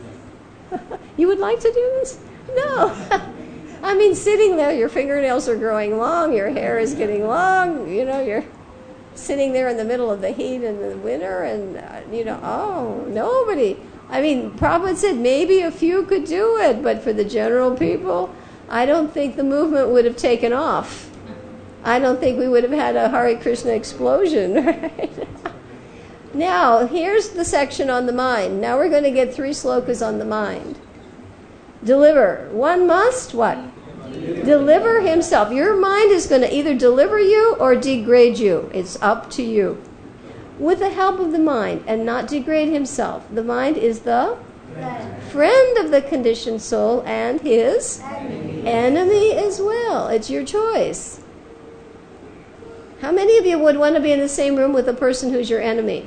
You would like to do this? No. I mean, sitting there, your fingernails are growing long, your hair is getting long, you know, you're sitting there in the middle of the heat in the winter, and, uh, you know, oh, nobody. I mean, Prabhupada said maybe a few could do it, but for the general people, I don't think the movement would have taken off. I don't think we would have had a Hare Krishna explosion, right? Now, here's the section on the mind. Now we're going to get three slokas on the mind. Deliver. One must, what? Deliver himself. Your mind is going to either deliver you or degrade you. It's up to you. With the help of the mind and not degrade himself. The mind is the friend, friend of the conditioned soul and his enemy. enemy as well. It's your choice. How many of you would want to be in the same room with a person who's your enemy?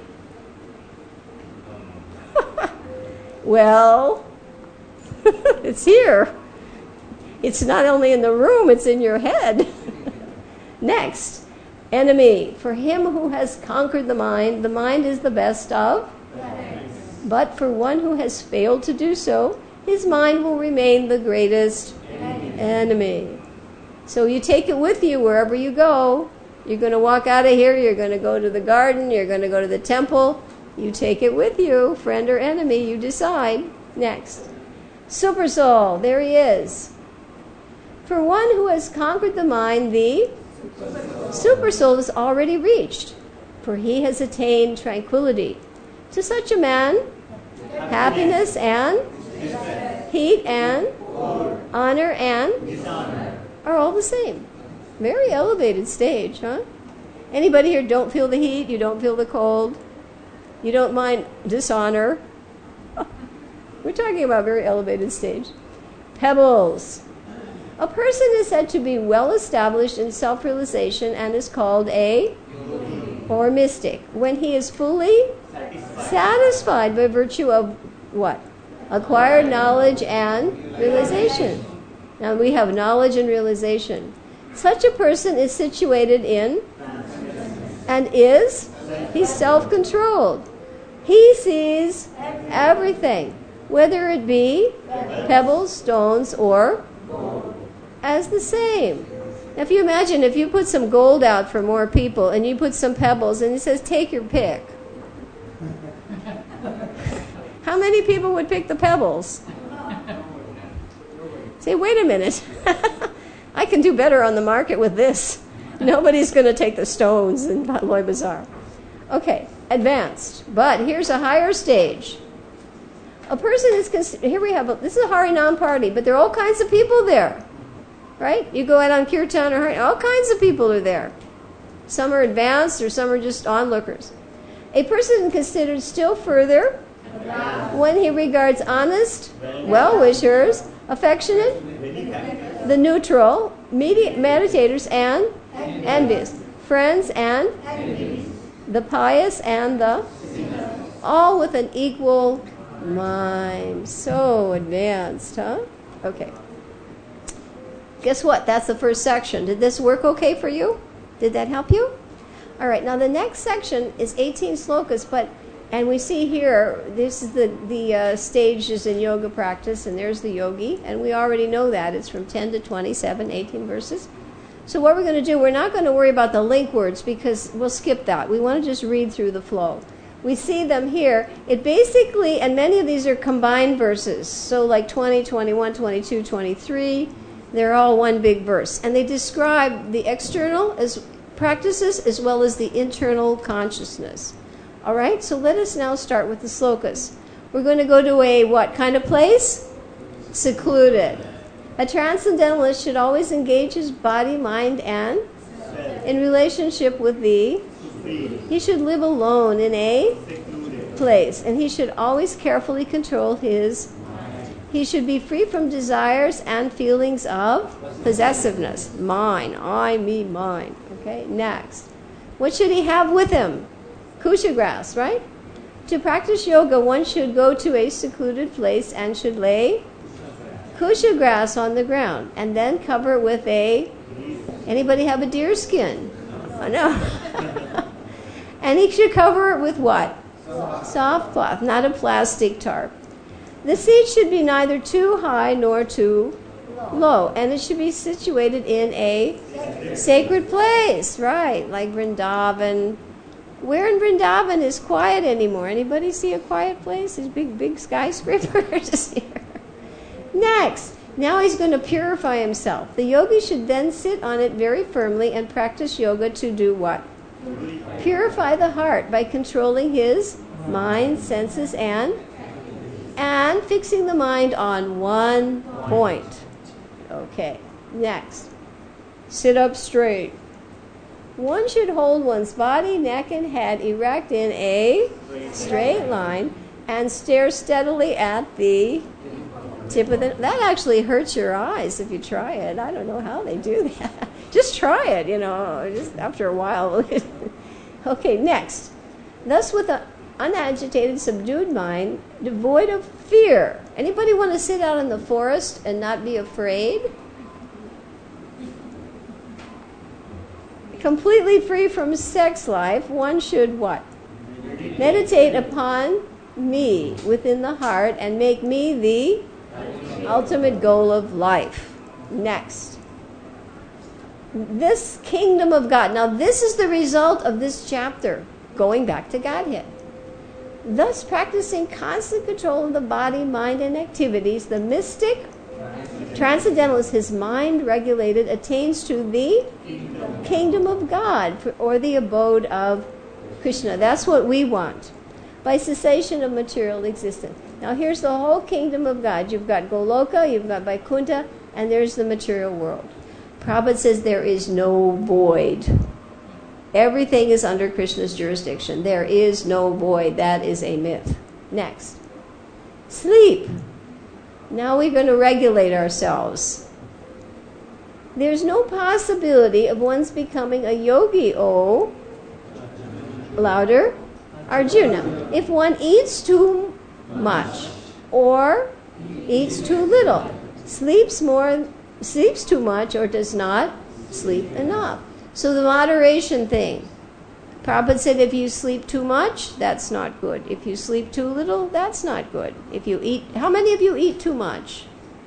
Well, it's here. It's not only in the room, it's in your head. Next, enemy. For him who has conquered the mind, the mind is the best of. Yes. But for one who has failed to do so, his mind will remain the greatest enemy. enemy. So you take it with you wherever you go. You're going to walk out of here, you're going to go to the garden, you're going to go to the temple. You take it with you, friend or enemy, you decide. Next. Super soul, there he is. For one who has conquered the mind, the super soul is already reached, for he has attained tranquility. To such a man, happiness and heat and honor and are all the same. Very elevated stage, huh? Anybody here don't feel the heat? You don't feel the cold? You don't mind dishonor? We're talking about very elevated stage. Pebbles. A person is said to be well established in self-realization and is called a or mystic when he is fully satisfied, satisfied by virtue of what? Acquired knowledge and realization. Now we have knowledge and realization. Such a person is situated in and is, he's self-controlled. He sees everything, whether it be pebbles, stones, or as the same. Now if you imagine, if you put some gold out for more people and you put some pebbles and he says, take your pick. How many people would pick the pebbles? Say, wait a minute. I can do better on the market with this. Nobody's going to take the stones in Loy Bazaar. Okay, advanced. But here's a higher stage. A person is, cons- here we have, a, this is a Harinam party, but there are all kinds of people there. Right? You go out on Kirtan or Harinam, all kinds of people are there. Some are advanced or some are just onlookers. A person is considered still further when he regards honest, well-wishers, affectionate, the neutral, medi- meditators, and envious, friends and the pious and the, all with an equal mind. So advanced, huh? Okay. Guess what? That's the first section. Did this work okay for you? Did that help you? All right. Now the next section is eighteen slokas, but and we see here this is the the uh, stages in yoga practice, and there's the yogi, and we already know that it's from ten to twenty-seven, eighteen verses. So what we're going to do, we're not going to worry about the link words because we'll skip that. We want to just read through the flow. We see them here. It basically, and many of these are combined verses. So like twenty, twenty-one, twenty-two, twenty-three, they're all one big verse. And they describe the external as practices as well as the internal consciousness. All right, so let us now start with the slokas. We're going to go to a what kind of place? Secluded. A transcendentalist should always engage his body, mind, and in relationship with thee. He should live alone in a place, and he should always carefully control his. He should be free from desires and feelings of possessiveness. Mine, I, me, mine. Okay, next. What should he have with him? Kusha grass, right? To practice yoga, one should go to a secluded place and should lay kusha grass on the ground and then cover it with a, anybody have a deer skin? Oh, no. And he should cover it with what? Soft. Soft cloth, not a plastic tarp. The seat should be neither too high nor too low, low and it should be situated in a sacred, sacred place, right, like Vrindavan, Where in Vrindavan is quiet anymore? Anybody see a quiet place? These big, big skyscrapers here. Next, now he's going to purify himself. The yogi should then sit on it very firmly and practice yoga to do what? Purify the heart by controlling his mind, senses, and and fixing the mind on one point. Okay, next. Sit up straight. One should hold one's body, neck, and head erect in a straight line and stare steadily at the tip of the... That actually hurts your eyes if you try it. I don't know how they do that. Just try it, you know, just after a while. Okay, next. Thus, with an unagitated, subdued mind, devoid of fear. Anybody want to sit out in the forest and not be afraid? Completely free from sex life, one should what? Meditate upon me within the heart and make me the ultimate goal of life. Next. This kingdom of God. Now this is the result of this chapter, going back to Godhead. Thus practicing constant control of the body, mind, and activities, the mystic, transcendentalist, his mind regulated, attains to the kingdom of God, or the abode of Krishna. That's what we want, by cessation of material existence. Now here's the whole kingdom of God. You've got Goloka, you've got Vaikuntha, and there's the material world. Prabhupada says there is no void. Everything is under Krishna's jurisdiction. There is no void. That is a myth. Next. Sleep. Now we're going to regulate ourselves. There's no possibility of one's becoming a yogi, oh, louder, Arjuna, if one eats too much or eats too little, sleeps more, sleeps too much, or does not sleep enough. So the moderation thing. Prabhupada said if you sleep too much, that's not good. If you sleep too little, that's not good. If you eat, how many of you eat too much?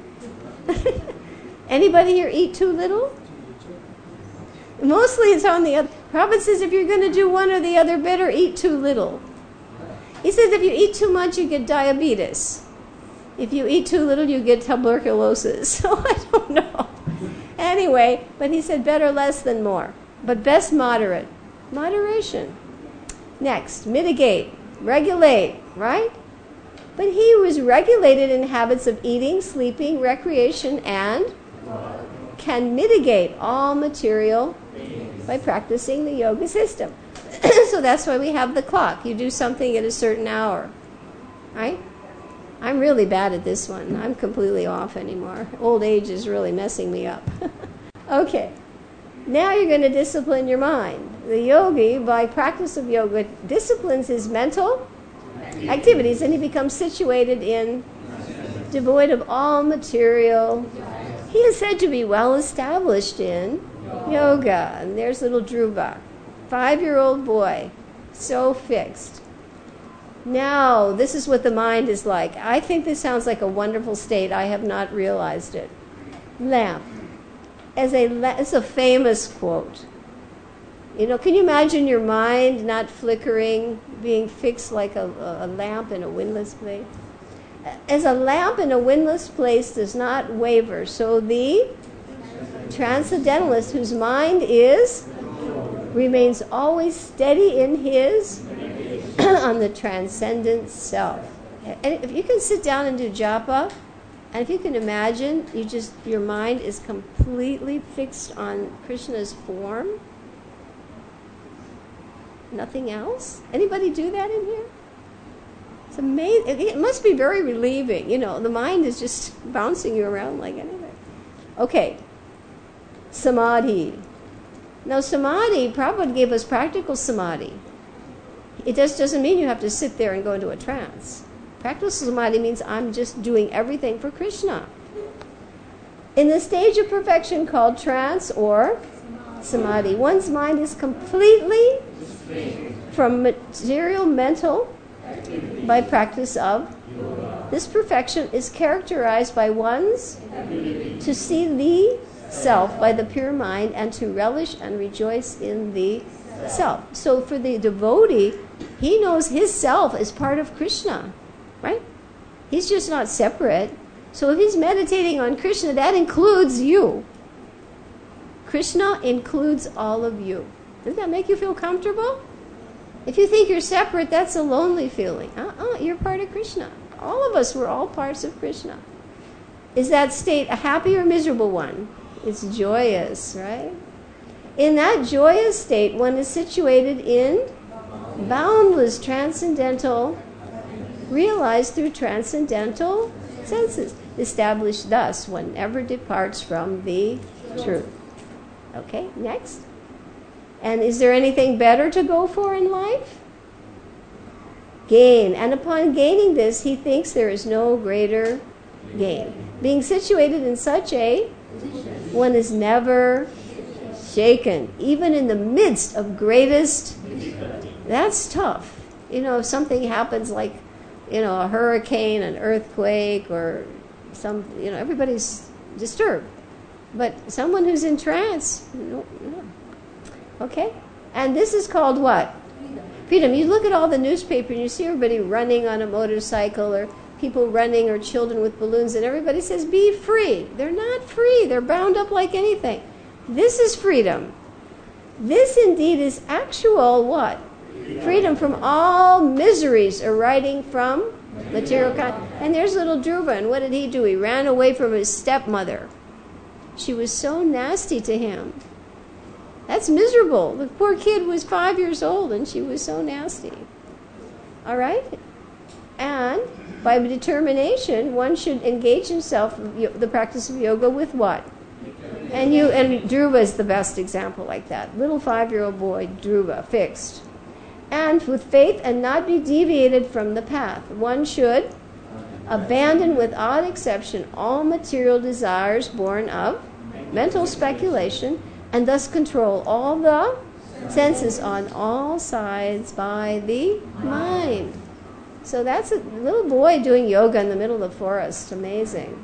Anybody here eat too little? Mostly it's on the other. Prabhupada says if you're going to do one or the other, better eat too little. He says if you eat too much, you get diabetes. If you eat too little, you get tuberculosis. So I don't know. Anyway, but he said better less than more. But best moderate. Moderation. Next, mitigate, regulate, right? But he was regulated in habits of eating, sleeping, recreation, and can mitigate all material by practicing the yoga system. So that's why we have the clock. You do something at a certain hour, right? I'm really bad at this one. I'm completely off anymore. Old age is really messing me up. Okay. Now you're going to discipline your mind. The yogi, by practice of yoga, disciplines his mental activities, and he becomes situated in, devoid of all material. He is said to be well established in yoga. And there's little Dhruva, five-year-old boy, so fixed. Now, this is what the mind is like. I think this sounds like a wonderful state. I have not realized it. Lamp. As a, it's a famous quote. You know, can you imagine your mind not flickering, being fixed like a, a lamp in a windless place? As a lamp in a windless place does not waver, so the transcendentalist whose mind is, remains always steady in his, on the transcendent self. And if you can sit down and do japa, and if you can imagine, you just, your mind is completely fixed on Krishna's form. Nothing else? Anybody do that in here? It's amazing. It must be very relieving. You know, the mind is just bouncing you around like anything. Okay. Samadhi. Now, samadhi, Prabhupada gave us practical samadhi. It just doesn't mean you have to sit there and go into a trance. Practical samadhi means I'm just doing everything for Krishna. In the stage of perfection called trance or samadhi, one's mind is completely from material, mental, by practice of. This perfection is characterized by one's to see the self by the pure mind and to relish and rejoice in the self. So for the devotee, he knows his self is part of Krishna, right? He's just not separate. So if he's meditating on Krishna, that includes you. Krishna includes all of you. Does that make you feel comfortable? If you think you're separate, that's a lonely feeling. Uh-uh, you're part of Krishna. All of us, we're all parts of Krishna. Is that state a happy or miserable one? It's joyous, right? In that joyous state, one is situated in boundless transcendental, realized through transcendental senses, established thus, one never departs from the truth. Okay, next. And is there anything better to go for in life? Gain. And upon gaining this, he thinks there is no greater gain. Being situated in such a, one is never shaken, even in the midst of greatest, that's tough. You know, if something happens like, you know, a hurricane, an earthquake, or some, you know, everybody's disturbed. But someone who's in trance, no, no. Okay? And this is called what? Freedom. Freedom. You look at all the newspaper and you see everybody running on a motorcycle, or people running, or children with balloons, and everybody says, be free. They're not free. They're bound up like anything. This is freedom. This indeed is actual what? Freedom from all miseries arising from material con. And there's little Dhruva, and what did he do? He ran away from his stepmother. She was so nasty to him. That's miserable. The poor kid was five years old and she was so nasty. All right? And by determination, one should engage himself in the practice of yoga with what? And you and Dhruva is the best example like that. Little five-year-old boy, Dhruva, fixed. And with faith and not be deviated from the path. One should abandon without exception all material desires born of mental speculation, and thus control all the senses on all sides by the mind. So that's a little boy doing yoga in the middle of the forest. Amazing.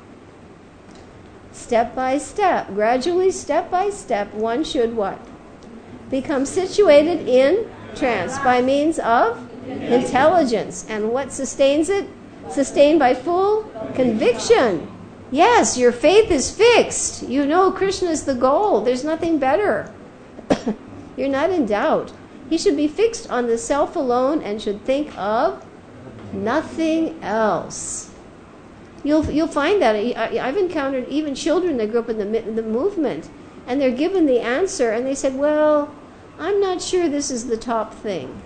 Step by step, gradually, step by step, one should what? Become situated in trance by means of intelligence. And what sustains it? Sustained by full conviction. Yes, your faith is fixed. You know Krishna is the goal. There's nothing better. You're not in doubt. He should be fixed on the self alone and should think of nothing else. You'll you'll find that. I've encountered even children that grew up in the, in the movement, and they're given the answer, and they said, well, I'm not sure this is the top thing.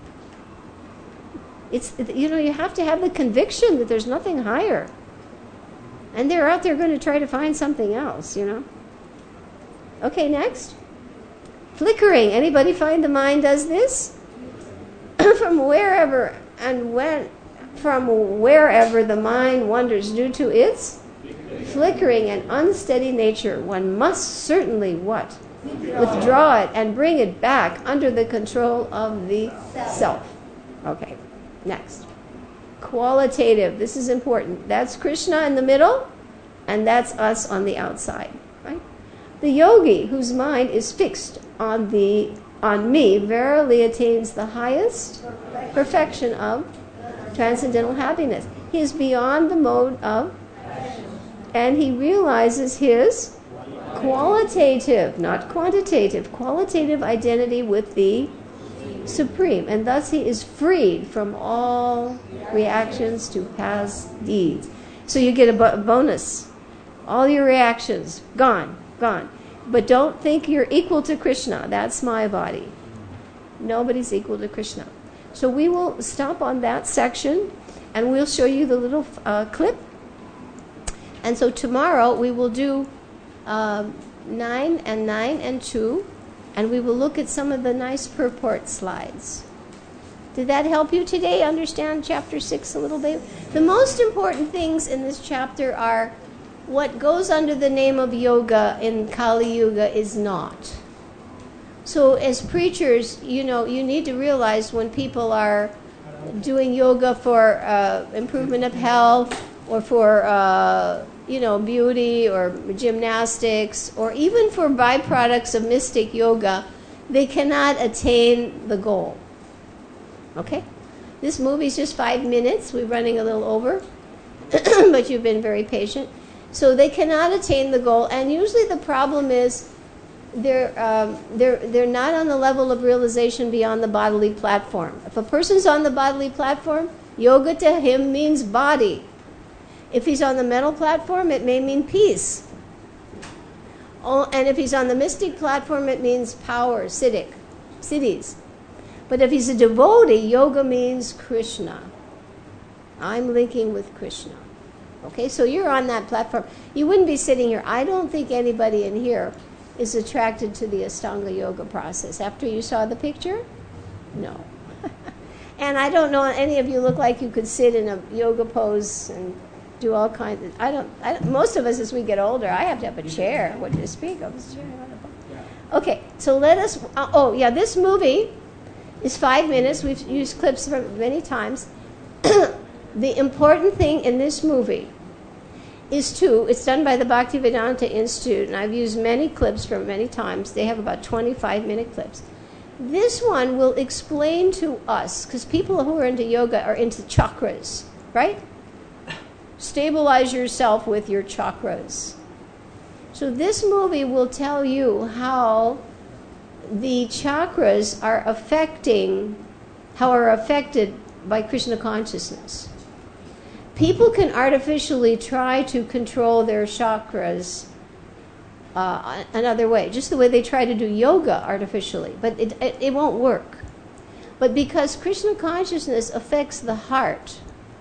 It's, you know, you have to have the conviction that there's nothing higher. And they're out there going to try to find something else, you know. Okay, next. Flickering. Anybody find the mind does this? From wherever and when, from wherever the mind wanders due to its flickering and unsteady nature, one must certainly what? Withdraw it and bring it back under the control of the self. Okay, next. Qualitative. This is important. That's Krishna in the middle, and that's us on the outside, right? The yogi whose mind is fixed on the on me verily attains the highest perfection of transcendental happiness. He is beyond the mode of, and he realizes his qualitative, not quantitative, qualitative identity with the Supreme, and thus he is freed from all reactions to past deeds. So you get a bo- bonus. All your reactions, gone, gone. But don't think you're equal to Krishna. That's my body. Nobody's equal to Krishna. So we will stop on that section, and we'll show you the little uh, clip. And so tomorrow we will do uh, nine and nine and two. And we will look at some of the nice purport slides. Did that help you today understand chapter six a little bit? The most important things in this chapter are what goes under the name of yoga in Kali Yuga is not. So as preachers, you know, you need to realize when people are doing yoga for uh, improvement of health, or for uh, you know, beauty or gymnastics, or even for byproducts of mystic yoga, they cannot attain the goal. Okay? This movie's just five minutes. We're running a little over, but you've been very patient. So they cannot attain the goal, and usually the problem is they're, um, they're, they're not on the level of realization beyond the bodily platform. If a person's on the bodily platform, yoga to him means body. If he's on the mental platform, it may mean peace. Oh, and if he's on the mystic platform, it means power, siddhic, siddhis. But if he's a devotee, yoga means Krishna. I'm linking with Krishna. Okay, so you're on that platform. You wouldn't be sitting here. I don't think anybody in here is attracted to the Ashtanga yoga process. After you saw the picture? No. And I don't know any of you look like you could sit in a yoga pose and do all kinds of, I don't, I don't, most of us as we get older, I have to have a chair. What do you speak of? Okay, so let us, uh, oh yeah, this movie is five minutes. We've used clips from it many times. The important thing in this movie is to, it's done by the Bhaktivedanta Institute, and I've used many clips from it many times. They have about twenty-five minute clips. This one will explain to us, because people who are into yoga are into chakras, right? Stabilize yourself with your chakras. So this movie will tell you how the chakras are affecting, how are affected by Krishna consciousness. People can artificially try to control their chakras uh, another way, just the way they try to do yoga artificially, but it, it, it won't work. But because Krishna consciousness affects the heart,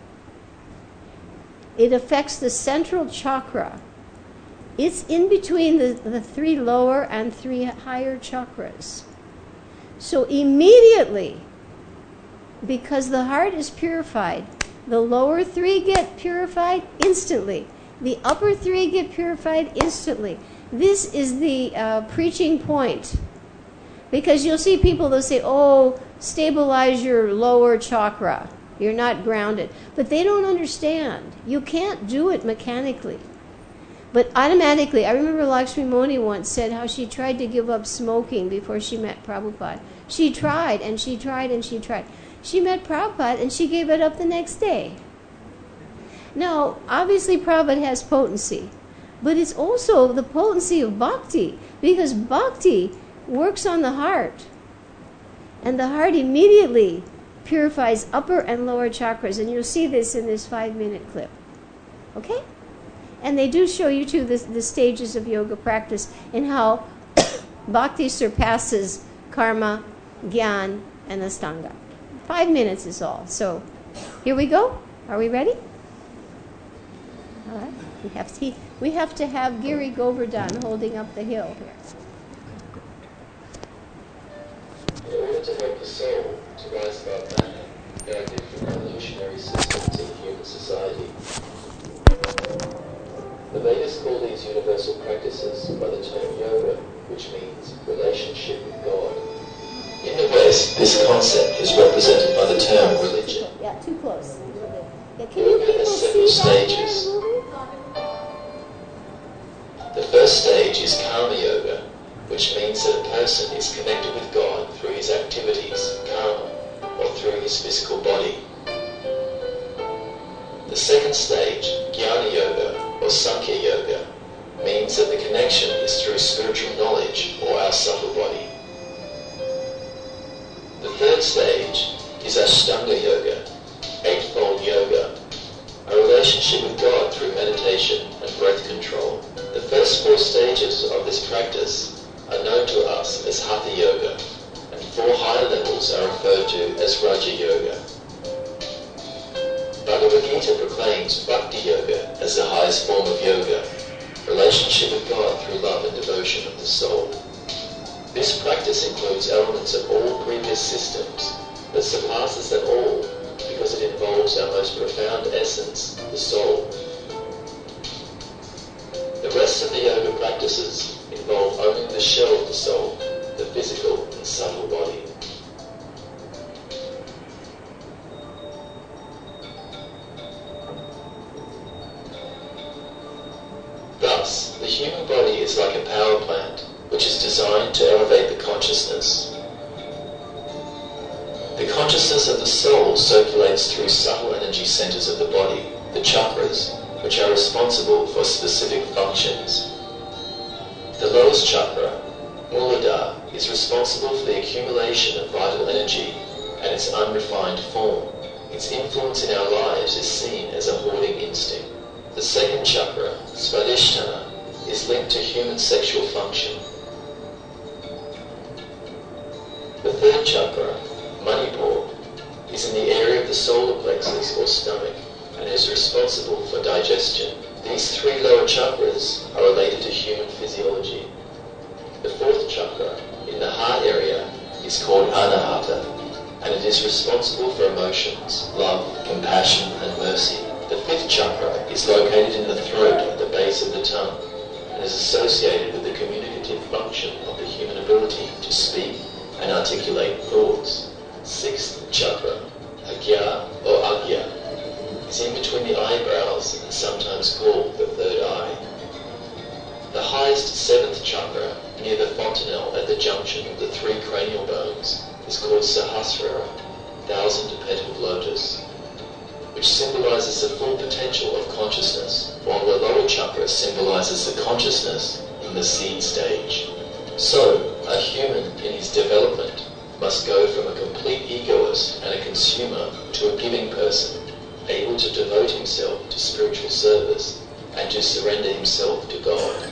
it affects the central chakra. It's in between the, the three lower and three higher chakras. So immediately, because the heart is purified, the lower three get purified instantly. The upper three get purified instantly. This is the uh, preaching point. Because you'll see people, they'll say, oh, stabilize your lower chakra. You're not grounded. But they don't understand. You can't do it mechanically. But automatically, I remember Lakshmi Moni once said how she tried to give up smoking before she met Prabhupada. She tried, and she tried, and she tried. She met Prabhupada, and she gave it up the next day. Now, obviously Prabhupada has potency, but it's also the potency of bhakti, because bhakti works on the heart, and the heart immediately purifies upper and lower chakras, and you'll see this in this five-minute clip. Okay? And they do show you, too, the, the stages of yoga practice and how bhakti surpasses karma, gyan, and astanga. Five minutes is all. So here we go. Are we ready? All right. We have to, we have to have Giri Govardhan holding up the hill here. In order to help the soul to rise above matter, there are different evolutionary systems in human society. The Vedas call these universal practices by the term yoga, which means relationship with God. In the West, this concept is represented by the term religion. Yeah, too close. Yeah, can you Yoga people has several see that stages. in the movie? The first stage is karma yoga, which means that a person is connected with God through his activities, karma, or through his physical body. The second stage, jnana yoga, or sankhya yoga, means that the connection is through spiritual knowledge or our subtle body. The third stage is Ashtanga yoga, eightfold yoga, a relationship with God through meditation and breath control. The first four stages of this practice are known to us as Hatha yoga, and four higher levels are referred to as Raja yoga. Bhagavad Gita proclaims Bhakti yoga as the highest form of yoga, relationship with God through love and devotion of the soul. This practice includes elements of all previous systems, but surpasses them all because it involves our most profound essence, the soul. The rest of the yoga practices involve only the shell of the soul, the physical and subtle body. Thus, the human body is like a power plant, which is designed to elevate the consciousness. The consciousness of the soul circulates through subtle energy centers of the body, the chakras, which are responsible for specific functions. The lowest chakra, Muladhara, is responsible for the accumulation of vital energy and its unrefined form. Its influence in our lives is seen as a hoarding instinct. The second chakra, Svadhisthana, is linked to human sexual function. The third chakra, Manipur, is in the area of the solar plexus or stomach and is responsible for digestion. These three lower chakras are related to human physiology. The fourth chakra, in the heart area, is called Anahata, and it is responsible for emotions, love, compassion, and mercy. The fifth chakra is located in the throat at the base of the tongue and is associated with the communicative function of the human ability to speak and articulate thoughts. Sixth chakra, Agya or Agya, is in between the eyebrows and sometimes called the third eye. The highest seventh chakra, near the fontanelle at the junction of the three cranial bones, is called Sahasrara, thousand-petaled lotus, which symbolizes the full potential of consciousness, while the lower chakra symbolizes the consciousness in the seed stage. So, a human in his development must go from a complete egoist and a consumer to a giving person, able to devote himself to spiritual service and to surrender himself to God.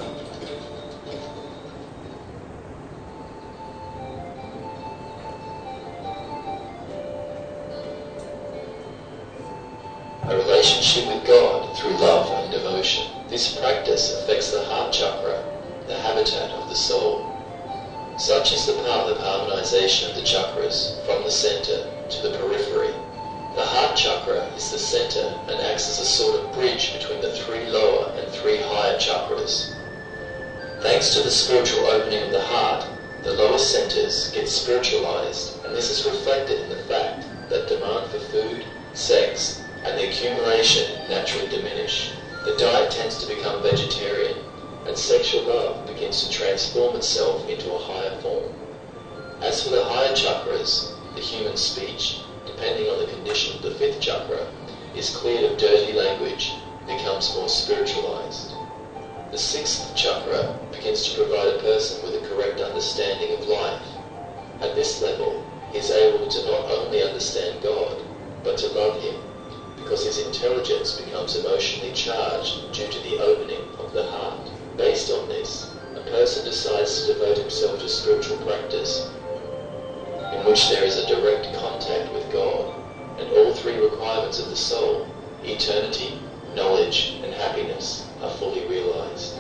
A relationship with God through love and devotion. This practice affects the heart chakra, the habitat of the soul. Such is the path of harmonization of the chakras from the center to the periphery. The heart chakra is the center and acts as a sort of bridge between the three lower and three higher chakras. Thanks to the spiritual opening of the heart, the lower centers get spiritualized, and this is reflected in the fact that demand for food, sex, and the accumulation naturally diminish. The diet tends to become vegetarian, and sexual love begins to transform itself into a higher form. As for the higher chakras, the human speech, depending on the condition of the fifth chakra, is cleared of dirty language and becomes more spiritualized. The sixth chakra begins to provide a person with a correct understanding of life. At this level, he is able to not only understand God, but to love Him, because his intelligence becomes emotionally charged due to the opening of the heart. Based on this, a person decides to devote himself to spiritual practice in which there is a direct contact with God, and all three requirements of the soul, eternity, knowledge, and happiness, are fully realized.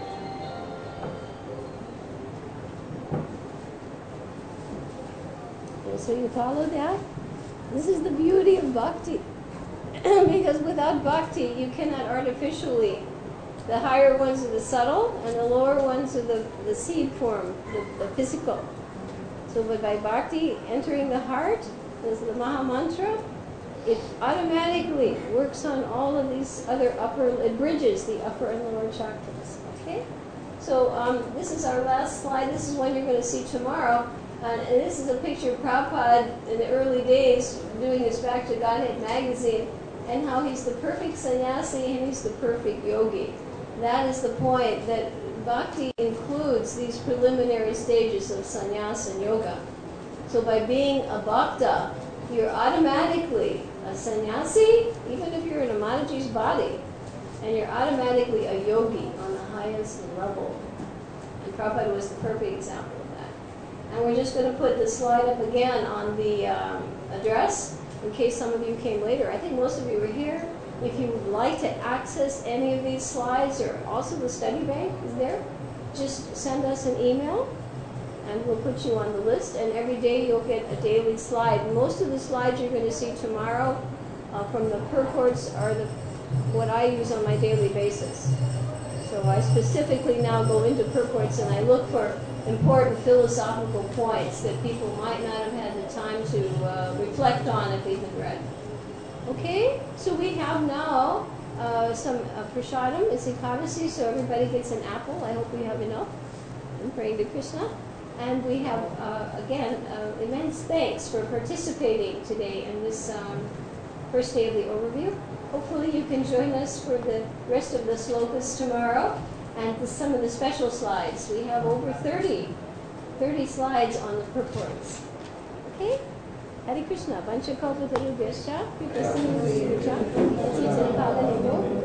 So you follow that? This is the beauty of bhakti. Because without bhakti, you cannot artificially. The higher ones are the subtle, and the lower ones are the, the seed form, the, the physical. So but by bhakti entering the heart, as the Maha Mantra, it automatically works on all of these other upper, it bridges the upper and lower chakras. Okay? So um, this is our last slide. This is one you're going to see tomorrow. Uh, and this is a picture of Prabhupada in the early days doing his Back to Godhead magazine, and how he's the perfect sannyasi and he's the perfect yogi. That is the point, that bhakti includes these preliminary stages of sannyasa and yoga. So by being a bhakta, you're automatically a sannyasi, even if you're in a Mataji's body, and you're automatically a yogi on the highest level. And Prabhupada was the perfect example of that. And we're just going to put the slide up again on the um, address, in case some of you came later. I think most of you were here. If you would like to access any of these slides, or also the study bank is there, just send us an email and we'll put you on the list, and every day you'll get a daily slide. Most of the slides you're going to see tomorrow uh, from the purports are the, what I use on my daily basis. So I specifically now go into purports and I look for important philosophical points that people might not have had the time to uh, reflect on if they've been read. Okay, so we have now uh, some uh, prasadam. It's Ekadasi, so everybody gets an apple. I hope we have enough. I'm praying to Krishna. And we have, uh, again, uh, immense thanks for participating today in this um, first day of the overview. Hopefully you can join us for the rest of the slokas tomorrow and the, some of the special slides. We have over thirty, thirty slides on the purports. Okay? Hare Krishna. Vancha kalpa tarubhyascha, kripa sindhubhyo, yati